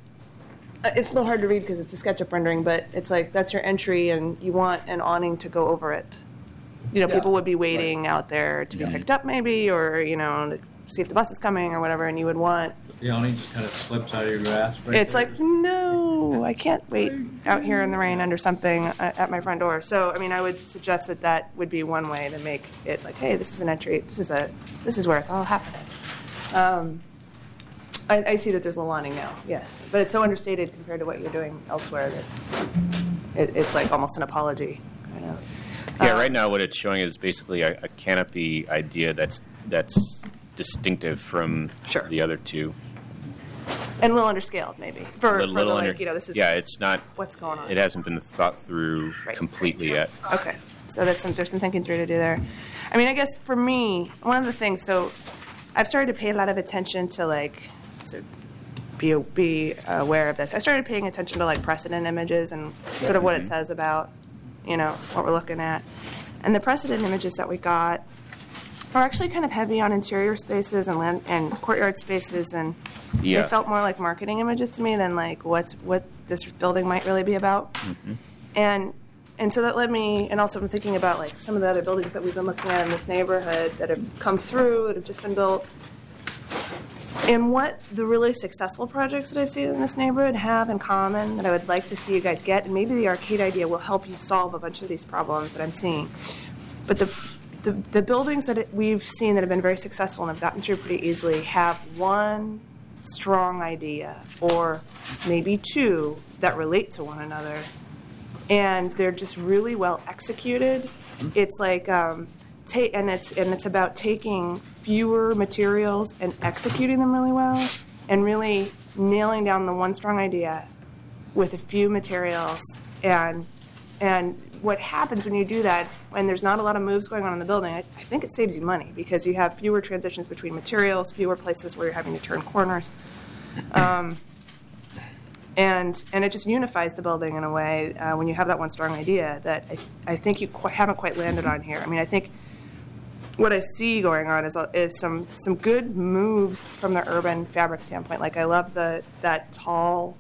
uh, it's a little hard to read because it's a SketchUp rendering, but it's like that's your entry, and you want an awning to go over it. You know, Yeah, people would be waiting out there to be Mhm. picked up, maybe, or you know, to see if the bus is coming or whatever, and you would want. The awning just kind of slips out of your grasp right It's there. like, no, I can't wait out here in the rain under something uh, at my front door. So, I mean, I would suggest that that would be one way to make it like, hey, this is an entry. This is a, this is where it's all happening. Um, I, I see that there's a awning now, yes, but it's so understated compared to what you're doing elsewhere that it, it's like almost an apology, kind of. Yeah, Um, right now what it's showing is basically a, a canopy idea that's that's distinctive from Sure. the other two. And a little underscaled, maybe for, Little- for the little like, under- you know, this is yeah, it's not. what's going on. It hasn't been thought through Right. completely yet. Okay, so that's some, there's some thinking through to do there. I mean, I guess for me, one of the things, so I've started to pay a lot of attention to like, so be be aware of this. I started paying attention to like precedent images and sort of what it says about, you know, what we're looking at. And the precedent images that we got are actually kind of heavy on interior spaces and land and courtyard spaces, and Yeah. they felt more like marketing images to me than like what's what this building might really be about. And and so that led me, and also I'm thinking about like some of the other buildings that we've been looking at in this neighborhood that have come through, that have just been built. And what the really successful projects that I've seen in this neighborhood have in common that I would like to see you guys get, and maybe the arcade idea will help you solve a bunch of these problems that I'm seeing. But the the, the buildings that it, we've seen that have been very successful and have gotten through pretty easily have one strong idea, or maybe two, that relate to one another. And they're just really well executed. It's like, um, ta- and it's and it's about taking fewer materials and executing them really well, and really nailing down the one strong idea with a few materials. And and what happens when you do that, when there's not a lot of moves going on in the building, I, I think it saves you money because you have fewer transitions between materials, fewer places where you're having to turn corners. Um, And and it just unifies the building in a way uh, when you have that one strong idea that I, I think you qu- haven't quite landed on here. I mean, I think what I see going on is is some some good moves from the urban fabric standpoint. Like I love the that tall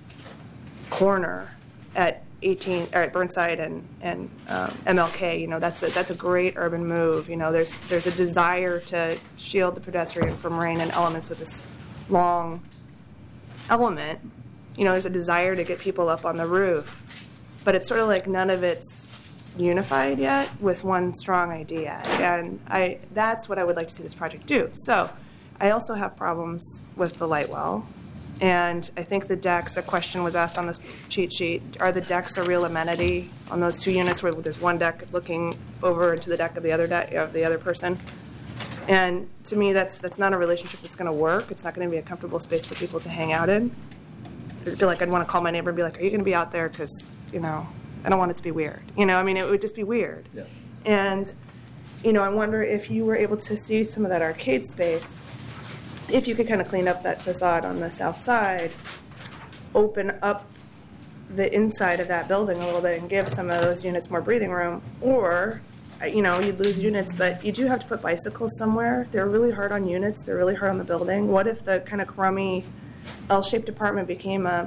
corner at eighteen or at Burnside and and um, M L K. You know, that's a, that's a great urban move. You know, there's there's a desire to shield the pedestrian from rain and elements with this long element. You know, there's a desire to get people up on the roof, but it's sort of like none of it's unified yet with one strong idea. And I that's what I would like to see this project do. So I also have problems with the light well. And I think the decks, the question was asked on this cheat sheet, are the decks a real amenity on those two units where there's one deck looking over into the deck of the other deck of the other person? And to me, that's that's not a relationship that's going to work. It's not going to be a comfortable space for people to hang out in. I feel like I'd want to call my neighbor and be like, are you going to be out there? Because, you know, I don't want it to be weird. You know, I mean, it would just be weird. Yeah. And, you know, I wonder if you were able to see some of that arcade space, if you could kind of clean up that facade on the south side, open up the inside of that building a little bit and give some of those units more breathing room. Or, uh, you know, you'd lose units, but you do have to put bicycles somewhere. They're really hard on units. They're really hard on the building. What if the kind of crummy L-shaped apartment became a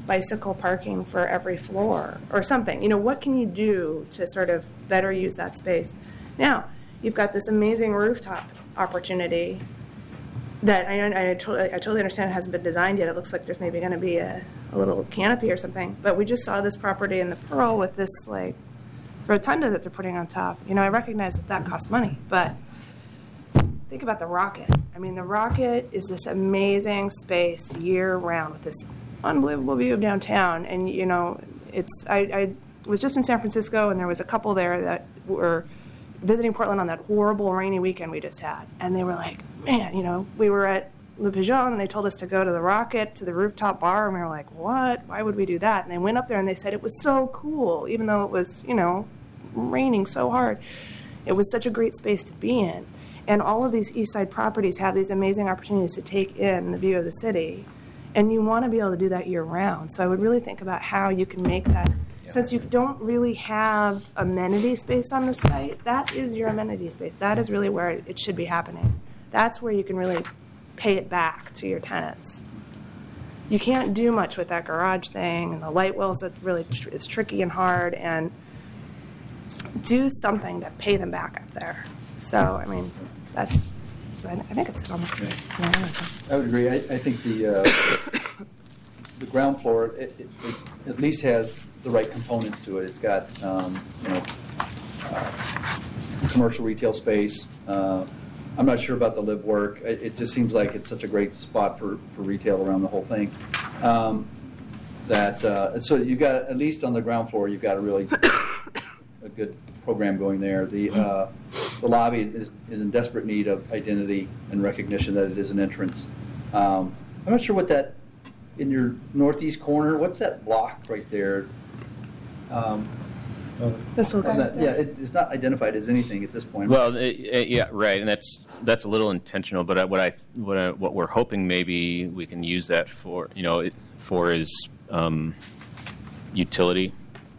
bicycle parking for every floor or something. You know, what can you do to sort of better use that space? Now, you've got this amazing rooftop opportunity that I, I, totally, I totally understand it hasn't been designed yet. It looks like there's maybe going to be a, a little canopy or something. But we just saw this property in the Pearl with this, like, rotunda that they're putting on top. You know, I recognize that that costs money, but think about the Rocket. I mean, the Rocket is this amazing space year-round with this unbelievable view of downtown. And, you know, it's I, I was just in San Francisco, and there was a couple there that were visiting Portland on that horrible rainy weekend we just had. And they were like, man, you know, we were at Le Pigeon, and they told us to go to the Rocket, to the rooftop bar, and we were like, what? Why would we do that? And they went up there, and they said it was so cool, even though it was, you know, raining so hard. It was such a great space to be in. And all of these East Side properties have these amazing opportunities to take in the view of the city. And you want to be able to do that year-round. So I would really think about how you can make that. Since you don't really have amenity space on the site, that is your amenity space. That is really where it should be happening. That's where you can really pay it back to your tenants. You can't do much with that garage thing and the light wells that really tr- is tricky and hard, and do something to pay them back up there. So, I mean, that's, so I, I think it's almost, yeah. I would agree. I, I think the uh, the ground floor, it, it, it at least has the right components to it. It's got, um, you know, uh, commercial retail space. Uh, I'm not sure about the live work. It, it just seems like it's such a great spot for, for retail around the whole thing. Um, that uh, so you've got, at least on the ground floor, you've got a really a good program going there. The uh, the lobby is, is in desperate need of identity and recognition that it is an entrance. Um, I'm not sure what that, in your northeast corner, what's that block right there? Um, This will on go. that- yeah, it is not identified as anything at this point. Well, it, it, yeah, right, and that's that's a little intentional. But I, what I what I, what we're hoping maybe we can use that for, you know, it, for is um, utility.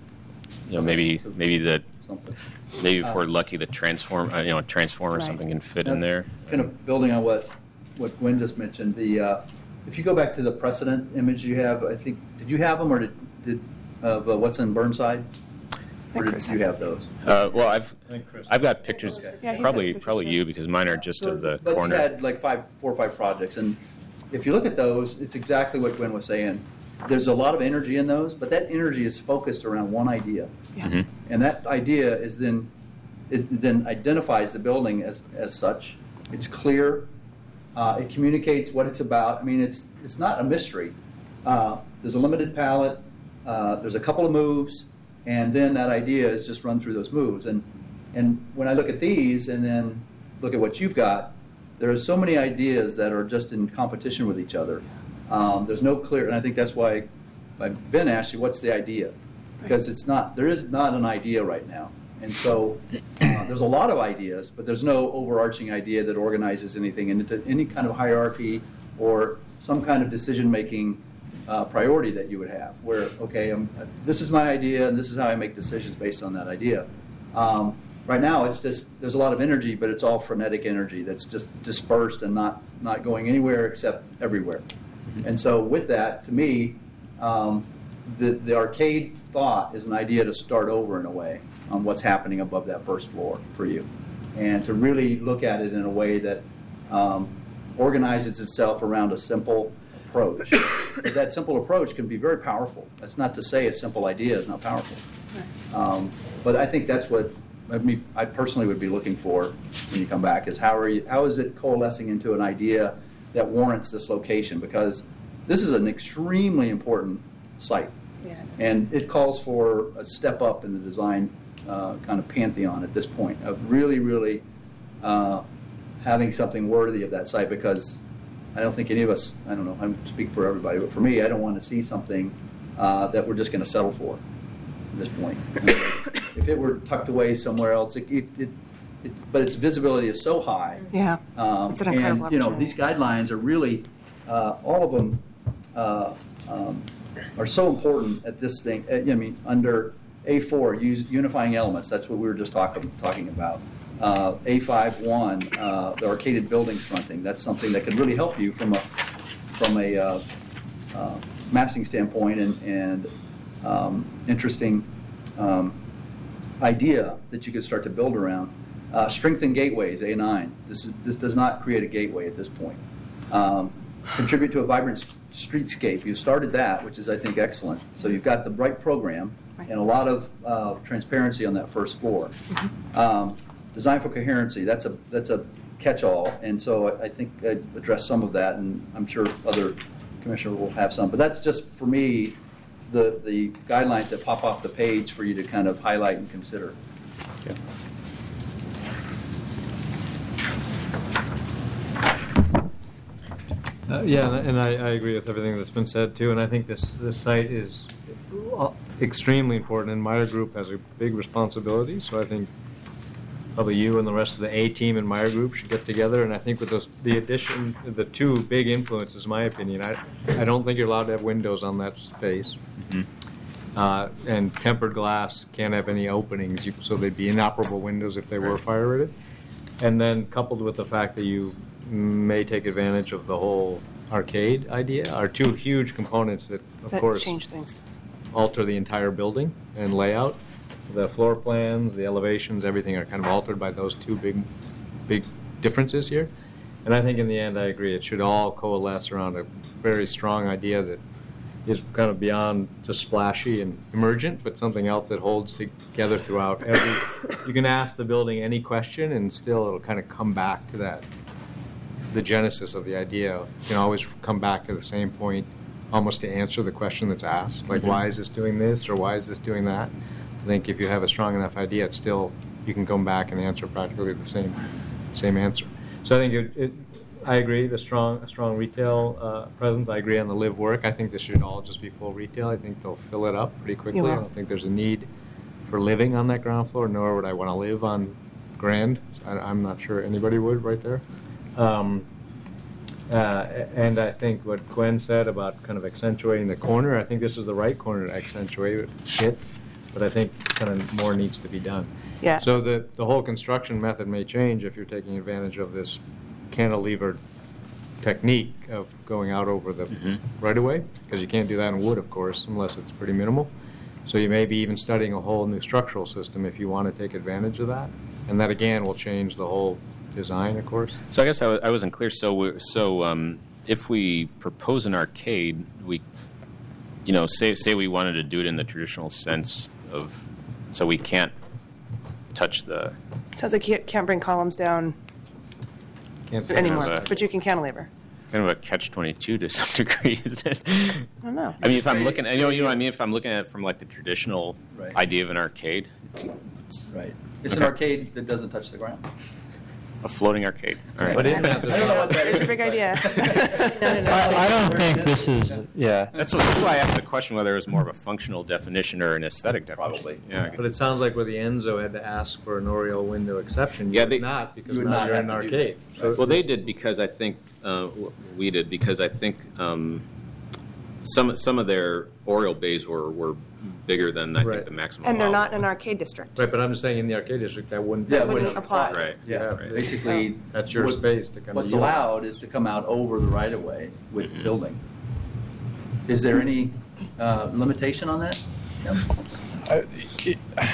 You know, maybe maybe the Something. maybe if we're lucky, the transform, uh, you know, a transformer or Right. something can fit in there. Kind of building on what, what Gwen just mentioned, the, uh, if you go back to the precedent image you have, I think, did you have them, or did, did of uh, what's in Burnside? Or did you have those? Uh, well, I've I think Chris- I've got pictures. Yeah, he's probably got probably pictures. you, because mine are just of the But corner. you had like five, four or five projects, and if you look at those, it's exactly what Gwen was saying. There's a lot of energy in those, but that energy is focused around one idea. Yeah. Mhm. And that idea is then, it then identifies the building as, as such. It's clear. Uh, it communicates what it's about. I mean, it's, it's not a mystery. Uh, there's a limited palette. Uh, there's a couple of moves. And then that idea is just run through those moves. And, and when I look at these and then look at what you've got, there are so many ideas that are just in competition with each other. Um, there's no clear, and I think that's why I've been asked you, what's the idea? Because it's not, there is not an idea right now. And so uh, there's a lot of ideas, but there's no overarching idea that organizes anything into any kind of hierarchy or some kind of decision-making uh, priority that you would have, where, okay, I'm, this is my idea, and this is how I make decisions based on that idea. Um, right now, it's just, there's a lot of energy, but it's all frenetic energy that's just dispersed and not, not going anywhere except everywhere. And so with that, to me, um, the, the arcade thought is an idea to start over in a way on what's happening above that first floor for you. And to really look at it in a way that um, organizes itself around a simple approach. That simple approach can be very powerful. That's not to say a simple idea is not powerful. Um, but I think that's what I, mean, I personally would be looking for when you come back, is how, are you, how is it coalescing into an idea that warrants this location? Because this is an extremely important site. Yeah. And it calls for a step up in the design uh, kind of pantheon at this point, of really, really uh, having something worthy of that site, because I don't think any of us, I don't know, I speak for everybody, but for me, I don't want to see something uh, that we're just going to settle for at this point. If it were tucked away somewhere else, it, it, it, it, but its visibility is so high. Yeah. Um, It's an incredible and, you know, opportunity. these guidelines are really, uh, all of them uh, um, are so important at this thing. Uh, I mean, under A four, use unifying elements, that's what we were just talking talking about. Uh, A five one, uh, the arcaded buildings fronting, that's something that could really help you from a from a uh, uh, massing standpoint and, and um, interesting um, idea that you could start to build around. Uh, strengthen gateways, A nine. This is, this does not create a gateway at this point. Um, contribute to a vibrant streetscape. You started that, which is, I think, excellent. So you've got the right program and a lot of uh, transparency on that first floor. Mm-hmm. Um, design for coherency. That's a that's a catch-all, and so I, I think I addressed some of that, and I'm sure other commissioners will have some. But that's just for me the the guidelines that pop off the page for you to kind of highlight and consider. Okay. Uh, yeah, and I, I agree with everything that's been said too, and I think this this site is extremely important, and Meyer Group has a big responsibility. So I think probably you and the rest of the A team and Meyer Group should get together. And I think with those the addition, the two big influences, in my opinion, I I don't think you're allowed to have windows on that space, mm-hmm. uh, and tempered glass can't have any openings, you, so they'd be inoperable windows if they were fire rated. And then coupled with the fact that you may take advantage of the whole arcade idea are two huge components that, of that course, change things. alter the entire building and layout. The floor plans, the elevations, everything are kind of altered by those two big, big differences here. And I think in the end, I agree, it should all coalesce around a very strong idea that is kind of beyond just splashy and emergent, but something else that holds together throughout every. You can ask the building any question, and still it'll kind of come back to that. The genesis of the idea. You can always come back to the same point, almost to answer the question that's asked, like, mm-hmm. why is this doing this, or why is this doing that? I think if you have a strong enough idea, it's still, you can come back and answer practically the same same answer. So I think it, it I agree, the strong a strong retail uh, presence. I agree on the live work. I think this should all just be full retail. I think they'll fill it up pretty quickly. I don't think there's a need for living on that ground floor, nor would I want to live on Grand. I, I'm not sure anybody would right there. Um, uh, and I think what Gwen said about kind of accentuating the corner, I think this is the right corner to accentuate it, but I think kind of more needs to be done. Yeah. So the, the whole construction method may change if you're taking advantage of this cantilever technique of going out over the mm-hmm. right-of-way, because you can't do that in wood, of course, unless it's pretty minimal. So you may be even studying a whole new structural system if you want to take advantage of that. And that, again, will change the whole design, of course. So I guess I, w- I wasn't clear. So, we, so um, if we propose an arcade, we, you know, say say we wanted to do it in the traditional sense of, so we can't touch the. Sounds like you can't bring columns down Can't anymore, a, but you can cantilever. Kind of a catch twenty-two to some degree, isn't it? I don't know. I mean, if I'm looking, you know, you know what I mean. If I'm looking at it from like the traditional Right. idea of an arcade, Right. It's Okay. an arcade that doesn't touch the ground. a floating arcade. All right. But in that, I don't know what that There's is. a big idea. I, I don't think this is, yeah. That's, what, that's why I asked the question whether it was more of a functional definition or an aesthetic definition. Probably. Yeah. But it sounds like where the Enzo had to ask for an Oriole window exception, you Yeah, would they- not, because You would now not you're have in an to do arcade. that. Well, they did because I think uh, w- we did because I think um, some some of their Oriole bays were, were bigger than I Right. think the maximum. And they're allowed. not in an arcade district. Right, but I'm just saying in the arcade district, that wouldn't. Yeah, That it wouldn't wouldn't apply. Right. Yeah, Yeah. basically. That's your what- space to kind of. What's use. allowed is to come out over the right-of-way with Mhm. building. Is there any uh, limitation on that? Yep. Uh, it-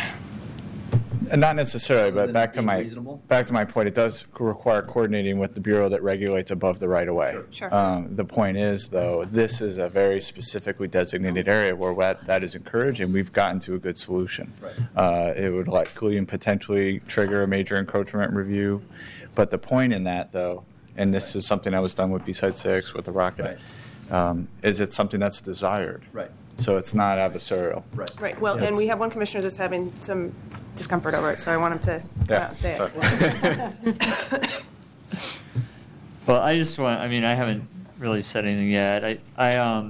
Not necessarily, Other but than back to being my reasonable? back to my point. It does require coordinating with the bureau that regulates above the right of way. Sure. Um, the point is, though, this is a very specifically designated area where that, that is encouraged, and we've gotten to a good solution. Right. Uh, it would likely and potentially trigger a major encroachment review, but the point in that, though, and this is something that was done with B-Side Six with the Rocket, um, is it's something that's desired. Right, So it's not adversarial. right. Right, well, and we have one commissioner that's having some discomfort over it, so I want him to come Yeah. out and say it. Well, I just want, I mean, I haven't really said anything yet. I, I, um,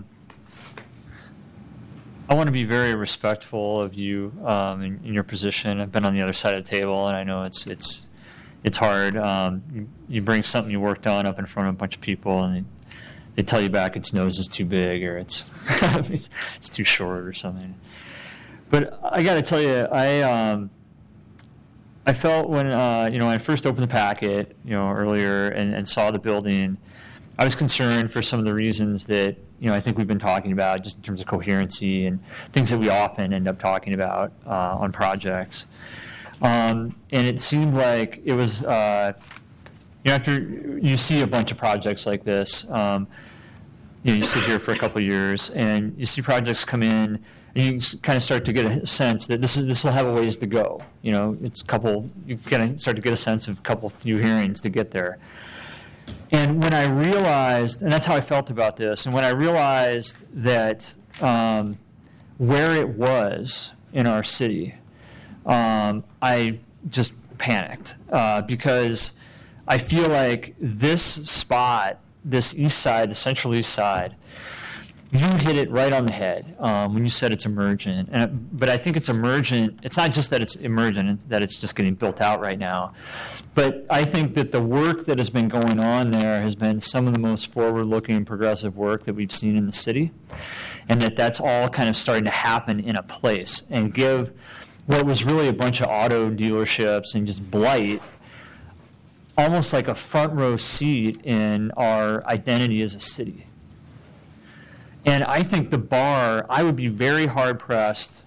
I want to be very respectful of you um, in, in your position. I've been on the other side of the table, and I know it's it's it's hard. Um, you, you bring something you worked on up in front of a bunch of people, and they, they tell you back its nose is too big or it's it's too short or something. But I got to tell you, I um, I felt when uh, you know when I first opened the packet, you know, earlier and, and saw the building, I was concerned for some of the reasons that you know, I think we've been talking about just in terms of coherency and things that we often end up talking about uh, on projects. Um, and it seemed like it was, uh, you know, after you see a bunch of projects like this, um, you know, you sit here for a couple of years and you see projects come in, and you kind of start to get a sense that this is this will have a ways to go. You know, it's a couple. You kind of start to get a sense of a couple few hearings to get there. And when I realized, and that's how I felt about this, and when I realized that um, where it was in our city, um, I just panicked uh, because I feel like this spot, this east side, the central east side, you hit it right on the head um, when you said it's emergent. And, but I think it's emergent. It's not just that it's emergent, it's that it's just getting built out right now. But I think that the work that has been going on there has been some of the most forward-looking progressive work that we've seen in the city. And that that's all kind of starting to happen in a place and give what was really a bunch of auto dealerships and just blight almost like a front row seat in our identity as a city. And I think the bar, I would be very hard-pressed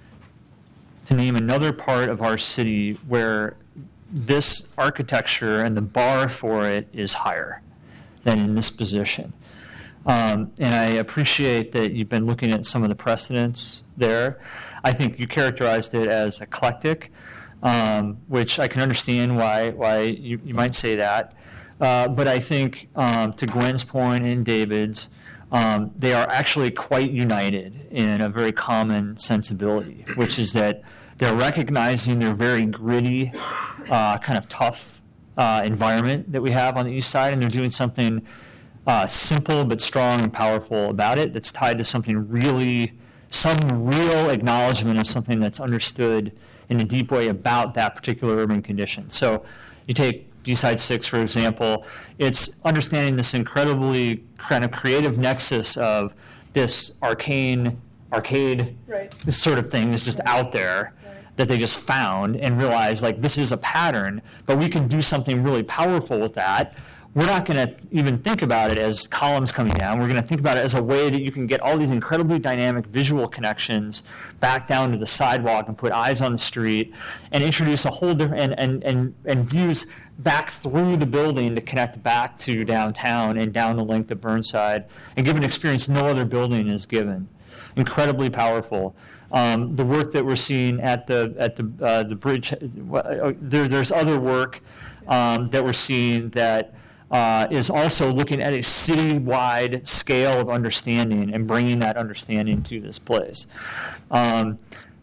to name another part of our city where this architecture and the bar for it is higher than in this position. Um, and I appreciate that you've been looking at some of the precedents there. I think you characterized it as eclectic, um, which I can understand why, why you, you might say that. Uh, but I think, um, to Gwen's point and David's, Um, they are actually quite united in a very common sensibility, which is that they're recognizing their very gritty, uh, kind of tough uh, environment that we have on the east side, and they're doing something uh, simple but strong and powerful about it that's tied to something really, some real acknowledgement of something that's understood in a deep way about that particular urban condition. So you take B-Side six, for example, it's understanding this incredibly kind of creative nexus of this arcane, arcade, Right. this sort of thing is just out there Right. that they just found and realized, like, this is a pattern, but we can do something really powerful with that. We're not going to even think about it as columns coming down. We're going to think about it as a way that you can get all these incredibly dynamic visual connections back down to the sidewalk and put eyes on the street and introduce a whole different, and, and, and, and views back through the building to connect back to downtown and down the length of Burnside and give an experience no other building is given. Incredibly powerful. Um, the work that we're seeing at the at the uh, the bridge, uh, there, there's other work um, that we're seeing that uh, is also looking at a city-wide scale of understanding and bringing that understanding to this place. Um,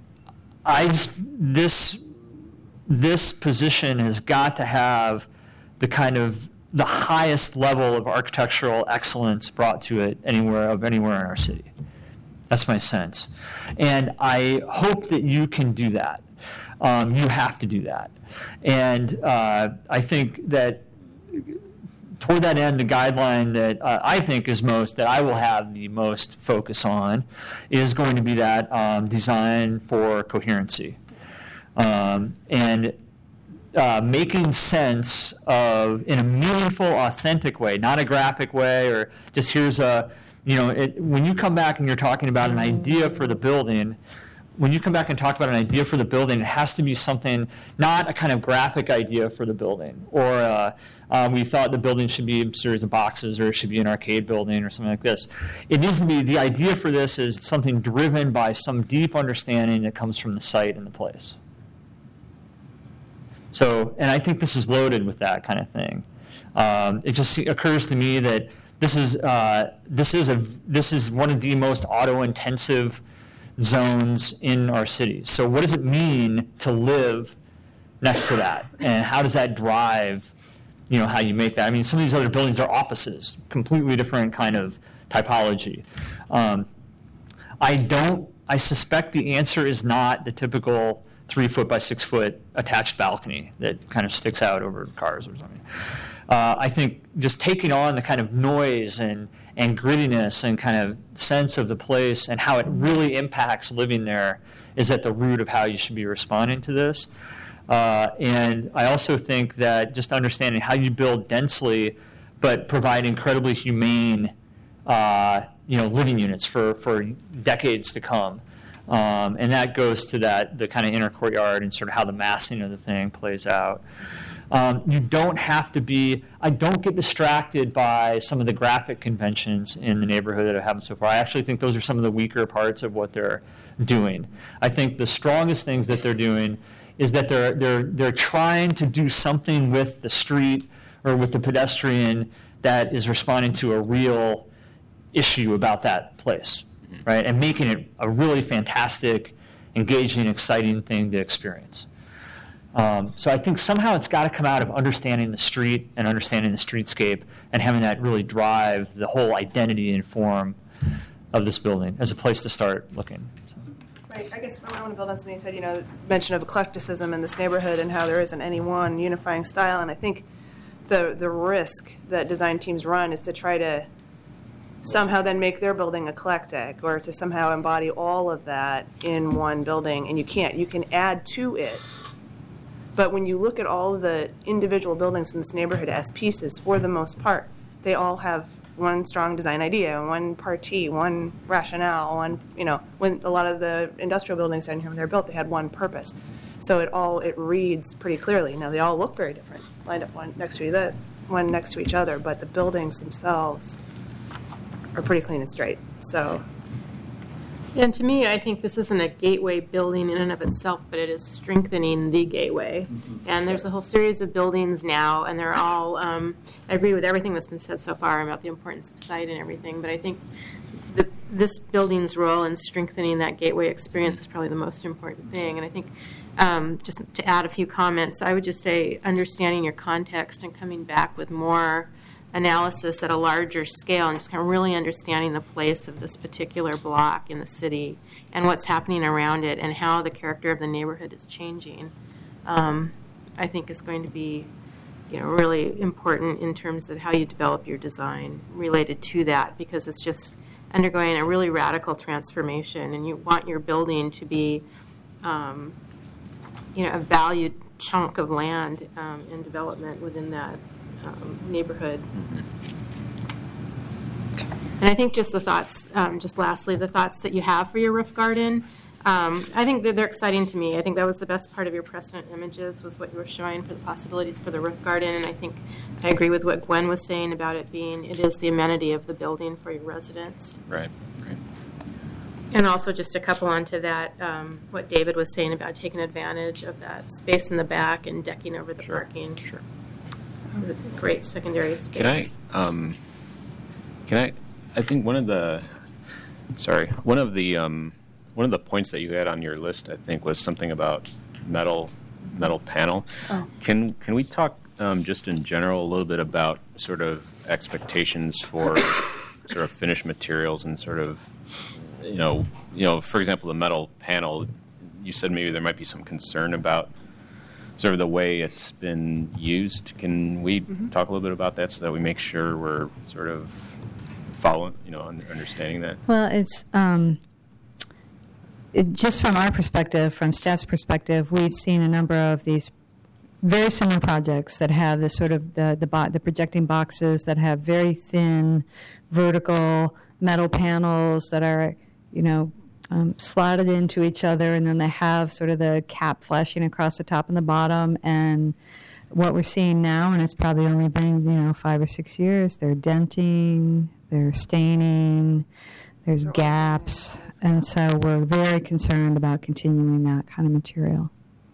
I this this position has got to have the kind of the highest level of architectural excellence brought to it anywhere of anywhere in our city. That's my sense. And I hope that you can do that. Um, you have to do that. And uh, I think that toward that end, the guideline that uh, I think is most, that I will have the most focus on, is going to be that um, design for coherency. Um, and uh, making sense of, in a meaningful, authentic way, not a graphic way, or just here's a, you know, it, when you come back and you're talking about an idea for the building, when you come back and talk about an idea for the building, it has to be something, not a kind of graphic idea for the building, or uh, uh, we thought the building should be a series of boxes, or it should be an arcade building, or something like this. It needs to be, the idea for this is something driven by some deep understanding that comes from the site and the place. So, and I think this is loaded with that kind of thing. Um, it just occurs to me that this is uh, this is a this is one of the most auto-intensive zones in our cities. So, what does it mean to live next to that, and how does that drive, you know, how you make that? I mean, some of these other buildings are offices, completely different kind of typology. Um, I don't. I suspect the answer is not the typical three foot by six foot attached balcony that kind of sticks out over cars or something. Uh, I think just taking on the kind of noise and, and grittiness and kind of sense of the place and how it really impacts living there is at the root of how you should be responding to this. Uh, and I also think that just understanding how you build densely but provide incredibly humane uh, you know, living units for, for decades to come. Um, and that goes to that the kind of inner courtyard and sort of how the massing of the thing plays out. Um, you don't have to be, I don't get distracted by some of the graphic conventions in the neighborhood that have happened so far. I actually think those are some of the weaker parts of what they're doing. I think the strongest things that they're doing is that they're, they're, they're trying to do something with the street or with the pedestrian that is responding to a real issue about that place, right? And making it a really fantastic, engaging, exciting thing to experience. Um, so I think somehow it's got to come out of understanding the street and understanding the streetscape and having that really drive the whole identity and form of this building as a place to start looking. So. Right. I guess I want to build on something you said, you know, mention of eclecticism in this neighborhood and how there isn't any one unifying style. And I think the the risk that design teams run is to try to somehow then make their building eclectic or to somehow embody all of that in one building. And you can't. You can add to it. But when you look at all of the individual buildings in this neighborhood as pieces, for the most part, they all have one strong design idea, one partie, one rationale, one, you know, when a lot of the industrial buildings down here, when they're built, they had one purpose. So it all, it reads pretty clearly. Now, they all look very different, lined up one next to each other, one next to each other, but the buildings themselves are pretty clean and straight. So. And to me, I think this isn't a gateway building in and of itself, but it is strengthening the gateway. Mm-hmm. And there's a whole series of buildings now, and they're all, um, I agree with everything that's been said so far about the importance of site and everything, but I think the, this building's role in strengthening that gateway experience is probably the most important thing. And I think um, just to add a few comments, I would just say understanding your context and coming back with more analysis at a larger scale and just kind of really understanding the place of this particular block in the city and what's happening around it and how the character of the neighborhood is changing, um, I think is going to be, you know, really important in terms of how you develop your design related to that, because it's just undergoing a really radical transformation, and you want your building to be, um, you know, a valued chunk of land um, and development within that Um, neighborhood. Mm-hmm. And I think just the thoughts, um, just lastly, the thoughts that you have for your roof garden, um, I think that they're exciting to me. I think that was the best part of your precedent images was what you were showing for the possibilities for the roof garden. And I think I agree with what Gwen was saying about it being, it is the amenity of the building for your residents. Right, right. And also just a couple onto that, um, what David was saying about taking advantage of that space in the back and decking over the Sure, parking. Sure. A great secondary space. Can I, um, can I, I think one of the, sorry, one of the, um, one of the points that you had on your list, I think, was something about metal, metal panel. Oh. Can, can we talk um, just in general a little bit about sort of expectations for sort of finished materials and sort of, you know, you know, for example, the metal panel, you said maybe there might be some concern about sort of the way it's been used. Can we mm-hmm. talk a little bit about that so that we make sure we're sort of following, you know, understanding that? Well, it's um, it, just from our perspective, from staff's perspective, we've seen a number of these very similar projects that have the sort of the the, bo- the projecting boxes that have very thin vertical metal panels that are, you know, Um, slotted into each other, and then they have sort of the cap flashing across the top and the bottom. And what we're seeing now, and it's probably only been, you know, five or six years, they're denting, they're staining, there's gaps, and so we're very concerned about continuing that kind of material.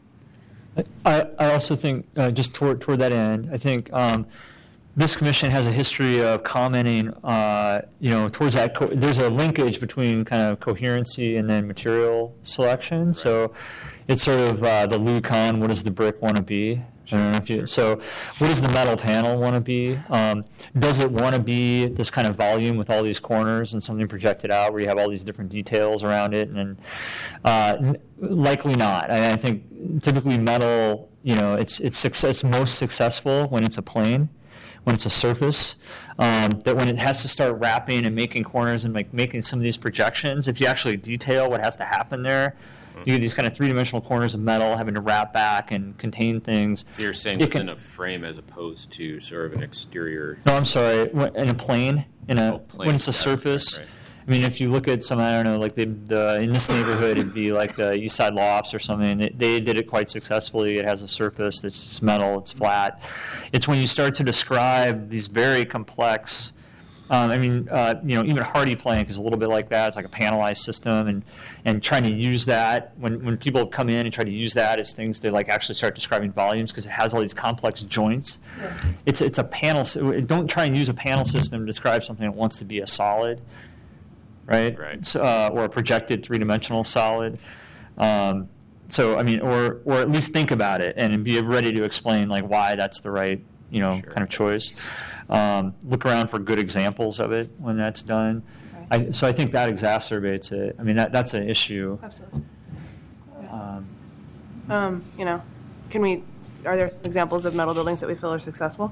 I, I also think, uh, just toward, toward that end, I think um, this commission has a history of commenting, uh, you know, towards that. Co- there's a linkage between kind of coherency and then material selection. Right. So it's sort of uh, the Lou Kahn, what does the brick want to be? Sure, I don't know if you, so what does the metal panel want to be? Um, does it want to be this kind of volume with all these corners and something projected out where you have all these different details around it? And then uh, n- likely not. I, I think typically metal, you know, it's, it's, success, it's most successful when it's a plane. When it's a surface, um, that when it has to start wrapping and making corners and like making some of these projections, if you actually detail what has to happen there, mm-hmm. you get these kind of three-dimensional corners of metal having to wrap back and contain things. You're saying it within can, a frame as opposed to sort of an exterior. No, I'm sorry. In a plane, in a oh, plane. when it's a Got surface, it. Right, right. I mean, if you look at some, I don't know, like the, the in this neighborhood, it'd be like the East Side Lofts or something. It, they did it quite successfully. It has a surface that's just metal, it's flat. It's when you start to describe these very complex. Um, I mean, uh, you know, even Hardy Plank is a little bit like that. It's like a panelized system, and and trying to use that when when people come in and try to use that as things to like actually start describing volumes because it has all these complex joints. Yeah. It's it's a panel. Don't try and use a panel system to describe something that wants to be a solid, right? Right. So, uh, or a projected three-dimensional solid. Um, so I mean, or or at least think about it and be ready to explain like why that's the right, you know, Sure. kind of choice. Um, look around for good examples of it when that's done. Right. I, so I think that exacerbates it. I mean, that that's an issue. Absolutely. Um, Um, you know, can we, are there examples of metal buildings that we feel are successful?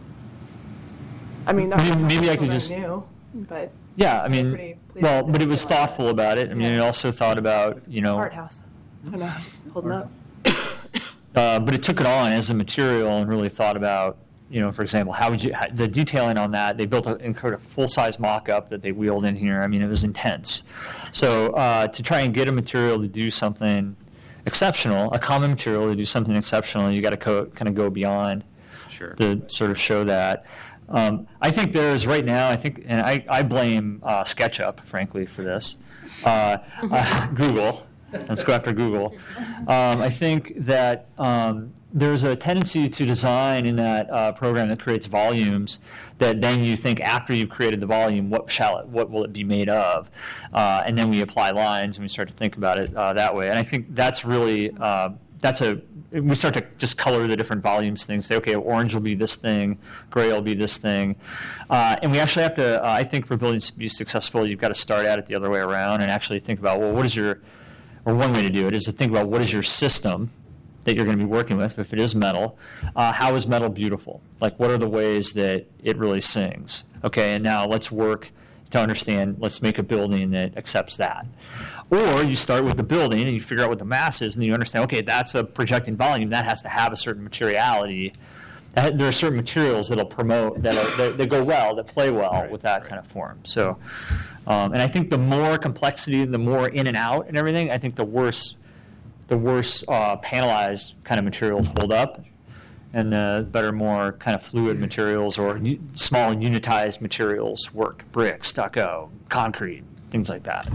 I mean, not Maybe- maybe I could not just- new, but yeah, I pretty mean, pleased well, with but it it. was thoughtful about it. I mean, Yeah. it also thought about, you know, art house. I don't know, it's holding up. uh, but it took it on as a material and really thought about, you know, for example, how would you, how, the detailing on that, they built a, a full-size mock-up that they wheeled in here. I mean, it was intense. So uh, to try and get a material to do something exceptional, a common material to do something exceptional, you got to co- kind of go beyond Sure. to sort of show that. Um, I think there's right now, I think, and I, I blame uh, SketchUp, frankly, for this. Uh, uh, Google. Let's go after Google. Um, I think that um, there's a tendency to design in that uh, program that creates volumes that then you think after you've created the volume, what shall it, what will it be made of? Uh, and then we apply lines and we start to think about it uh, that way. And I think that's really, uh, that's a, we start to just color the different volumes things, say, okay, orange will be this thing, gray will be this thing. Uh, and we actually have to, uh, I think for buildings to be successful, you've got to start at it the other way around and actually think about, well, what is your, or one way to do it is to think about what is your system that you're going to be working with, if it is metal. Uh, how is metal beautiful? Like, what are the ways that it really sings? Okay, and now let's work to understand, let's make a building that accepts that. Or you start with the building and you figure out what the mass is, and you understand, okay, that's a projecting volume. That has to have a certain materiality. That, there are certain materials that'll promote, that, are, that, that go well, that play well Right, with that right. kind of form. So, um, and I think the more complexity, the more in and out and everything, I think the worse the worse uh, panelized kind of materials hold up, and the better, more kind of fluid materials or u- small unitized materials work. Brick, stucco, concrete, things like that.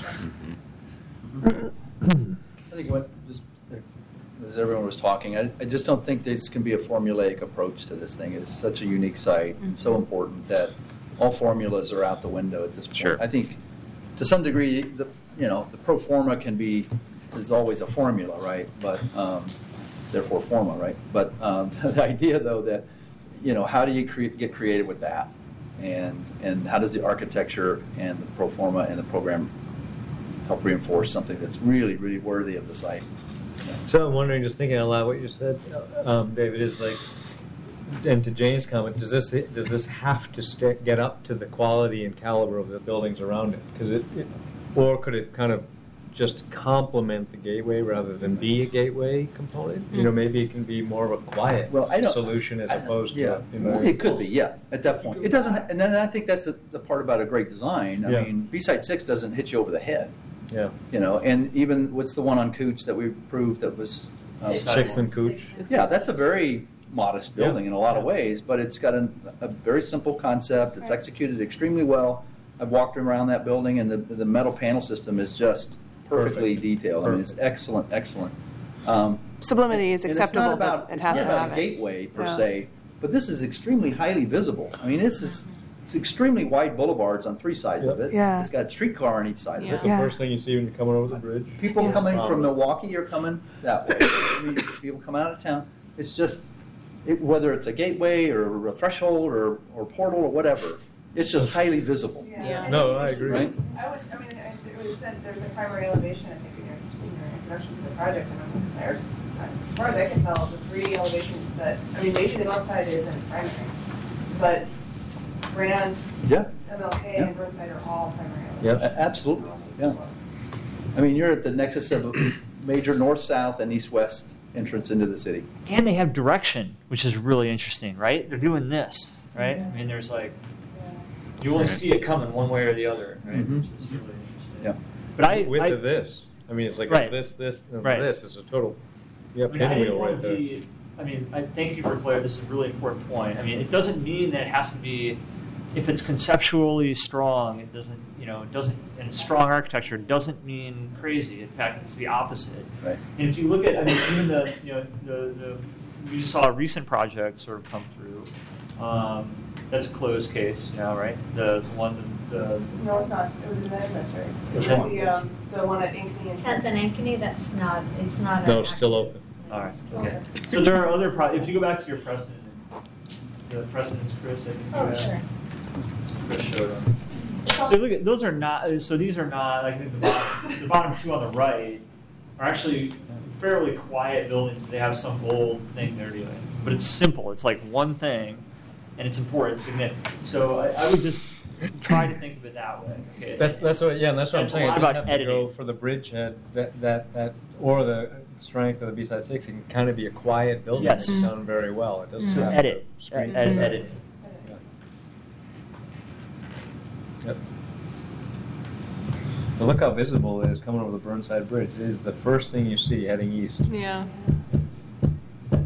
I think what, just as everyone was talking, I, I just don't think this can be a formulaic approach to this thing. It's such a unique site and so important that all formulas are out the window at this point. Sure. I think to some degree, the you know the pro forma can be is always a formula, right? But um, therefore forma, right? But um, the idea though that you know how do you cre- get creative with that, and and how does the architecture and the pro forma and the program help reinforce something that's really, really worthy of the site. So I'm wondering, just thinking out loud, what you said, um, David, is like, and to Jane's comment, does this does this have to st- get up to the quality and caliber of the buildings around it? Because it, it, or could it kind of just complement the gateway rather than be a gateway component? You know, maybe it can be more of a quiet Well, I don't, solution as I- opposed yeah, to. You know, it could be, yeah, at that point. It doesn't, and then I think that's the, the part about a great design. I Yeah. mean, B-Side six doesn't hit you over the head, Yeah. you know, and even what's the one on Cooch that we proved that was. uh, Sixth and Cooch. Yeah, that's a very modest building in a lot of ways, but it's got an, a very simple concept. It's executed extremely well. I've walked around that building, and the, the metal panel system is just perfectly Perfect. detailed. I mean, it's excellent, excellent. Um, Sublimity is and it's acceptable, not about, but it it's has not to about have a it. gateway per Yeah. se, but this is extremely highly visible. I mean, this is it's extremely wide boulevards on three sides of it. Yeah. It's got a streetcar on each side Yeah. of That's it. the Yeah. first thing you see when you're coming over the bridge. People Yeah. coming from Um, Milwaukee are coming that way. I mean, people come out of town. It's just, it, whether it's a gateway or a threshold or, or portal or whatever, it's just highly visible. Yeah. No, I agree. Right? I was, I mean, I- it was said there's a primary elevation, I think, in your, in your introduction to the project, and I'm- there's, as far as I can tell, the three elevations that, I mean, maybe the north side isn't primary, but Grand, Yeah. M L K, Yeah. and Burnside are all primary Yep. elevations. A- absolutely, yeah. I mean, you're at the nexus of major north-south and east-west entrance into the city. And they have direction, which is really interesting, right? They're doing this, right? I mean, there's like, You only Right. see it coming one way or the other, right? Mhm. Which is really interesting. Yeah. But I, Width I of this, I mean, it's like Right. this, this, and Right. this, it's a total, you have I mean, I didn't pinwheel want right to there. be, I mean, I thank you for clarifying. This is a really important point. I mean, it doesn't mean that it has to be, if it's conceptually strong, it doesn't, you know, it doesn't, and strong architecture doesn't mean crazy. In fact, it's the opposite. Right. And if you look at, I mean, even the, you know, the, the, we just saw a recent project sort of come through. Um, that's a closed case, you know, right? The one, the, No, it's not. It was a design list, right? It was Which one? the, um, the one at Ankeny and Tenth and Ankeny, that's not, it's not. No, an it's still active- open. all right. Okay. So there are other, pro- if you go back to your precedent, the precedents, Chris, I think you Oh, had. sure. Chris showed them. So look at, those are not, so these are not, I think the bottom, the bottom two on the right are actually fairly quiet buildings. They have some bold thing they're doing, but it's simple. It's like one thing, and it's important, it's significant. So I, I would just try to think of it that way. Okay. That's, that's what, yeah, and that's what I'm It's a saying. lot It about doesn't have to go editing. for the bridgehead, that, that, that, or the strength of the B-side six. It can kind of be a quiet building. Yes. It's done very well. It doesn't So have edit, to scream. ed- ed- editing. Yeah. Yep. But look how visible it is coming over the Burnside Bridge. It is the first thing you see heading east. Yeah. Yeah.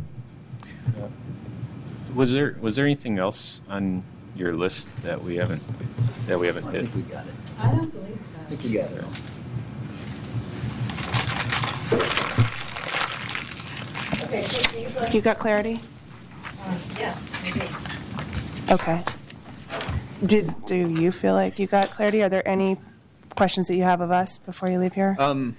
Was there was there anything else on your list that we haven't that we haven't I hit? think we got it. I don't believe so. I think we got it. Okay, so do you like? You got clarity? Um, Yes, I do. Okay. Did, do you feel like you got clarity? Are there any questions that you have of us before you leave here? Um,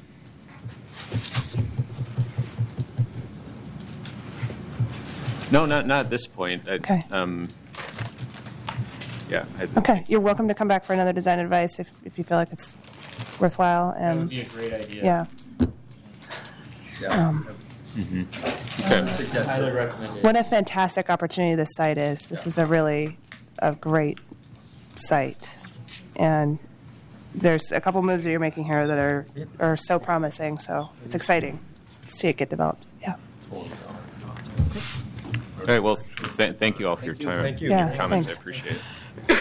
no, not not at this point. I, Okay. Um, yeah. I, Okay, you're welcome to come back for another design advice if, if you feel like it's worthwhile. That would And be a great idea. yeah, Yeah. Um, Mhm. Okay. Suggest Highly it. recommend it. what a fantastic opportunity this site is. This is a really a great site, and there's a couple moves that you're making here that are are so promising. So it's exciting to see it get developed. Yeah. All right. Well, th- thank you all for your time Thank you. Yeah, and comments. thanks. I appreciate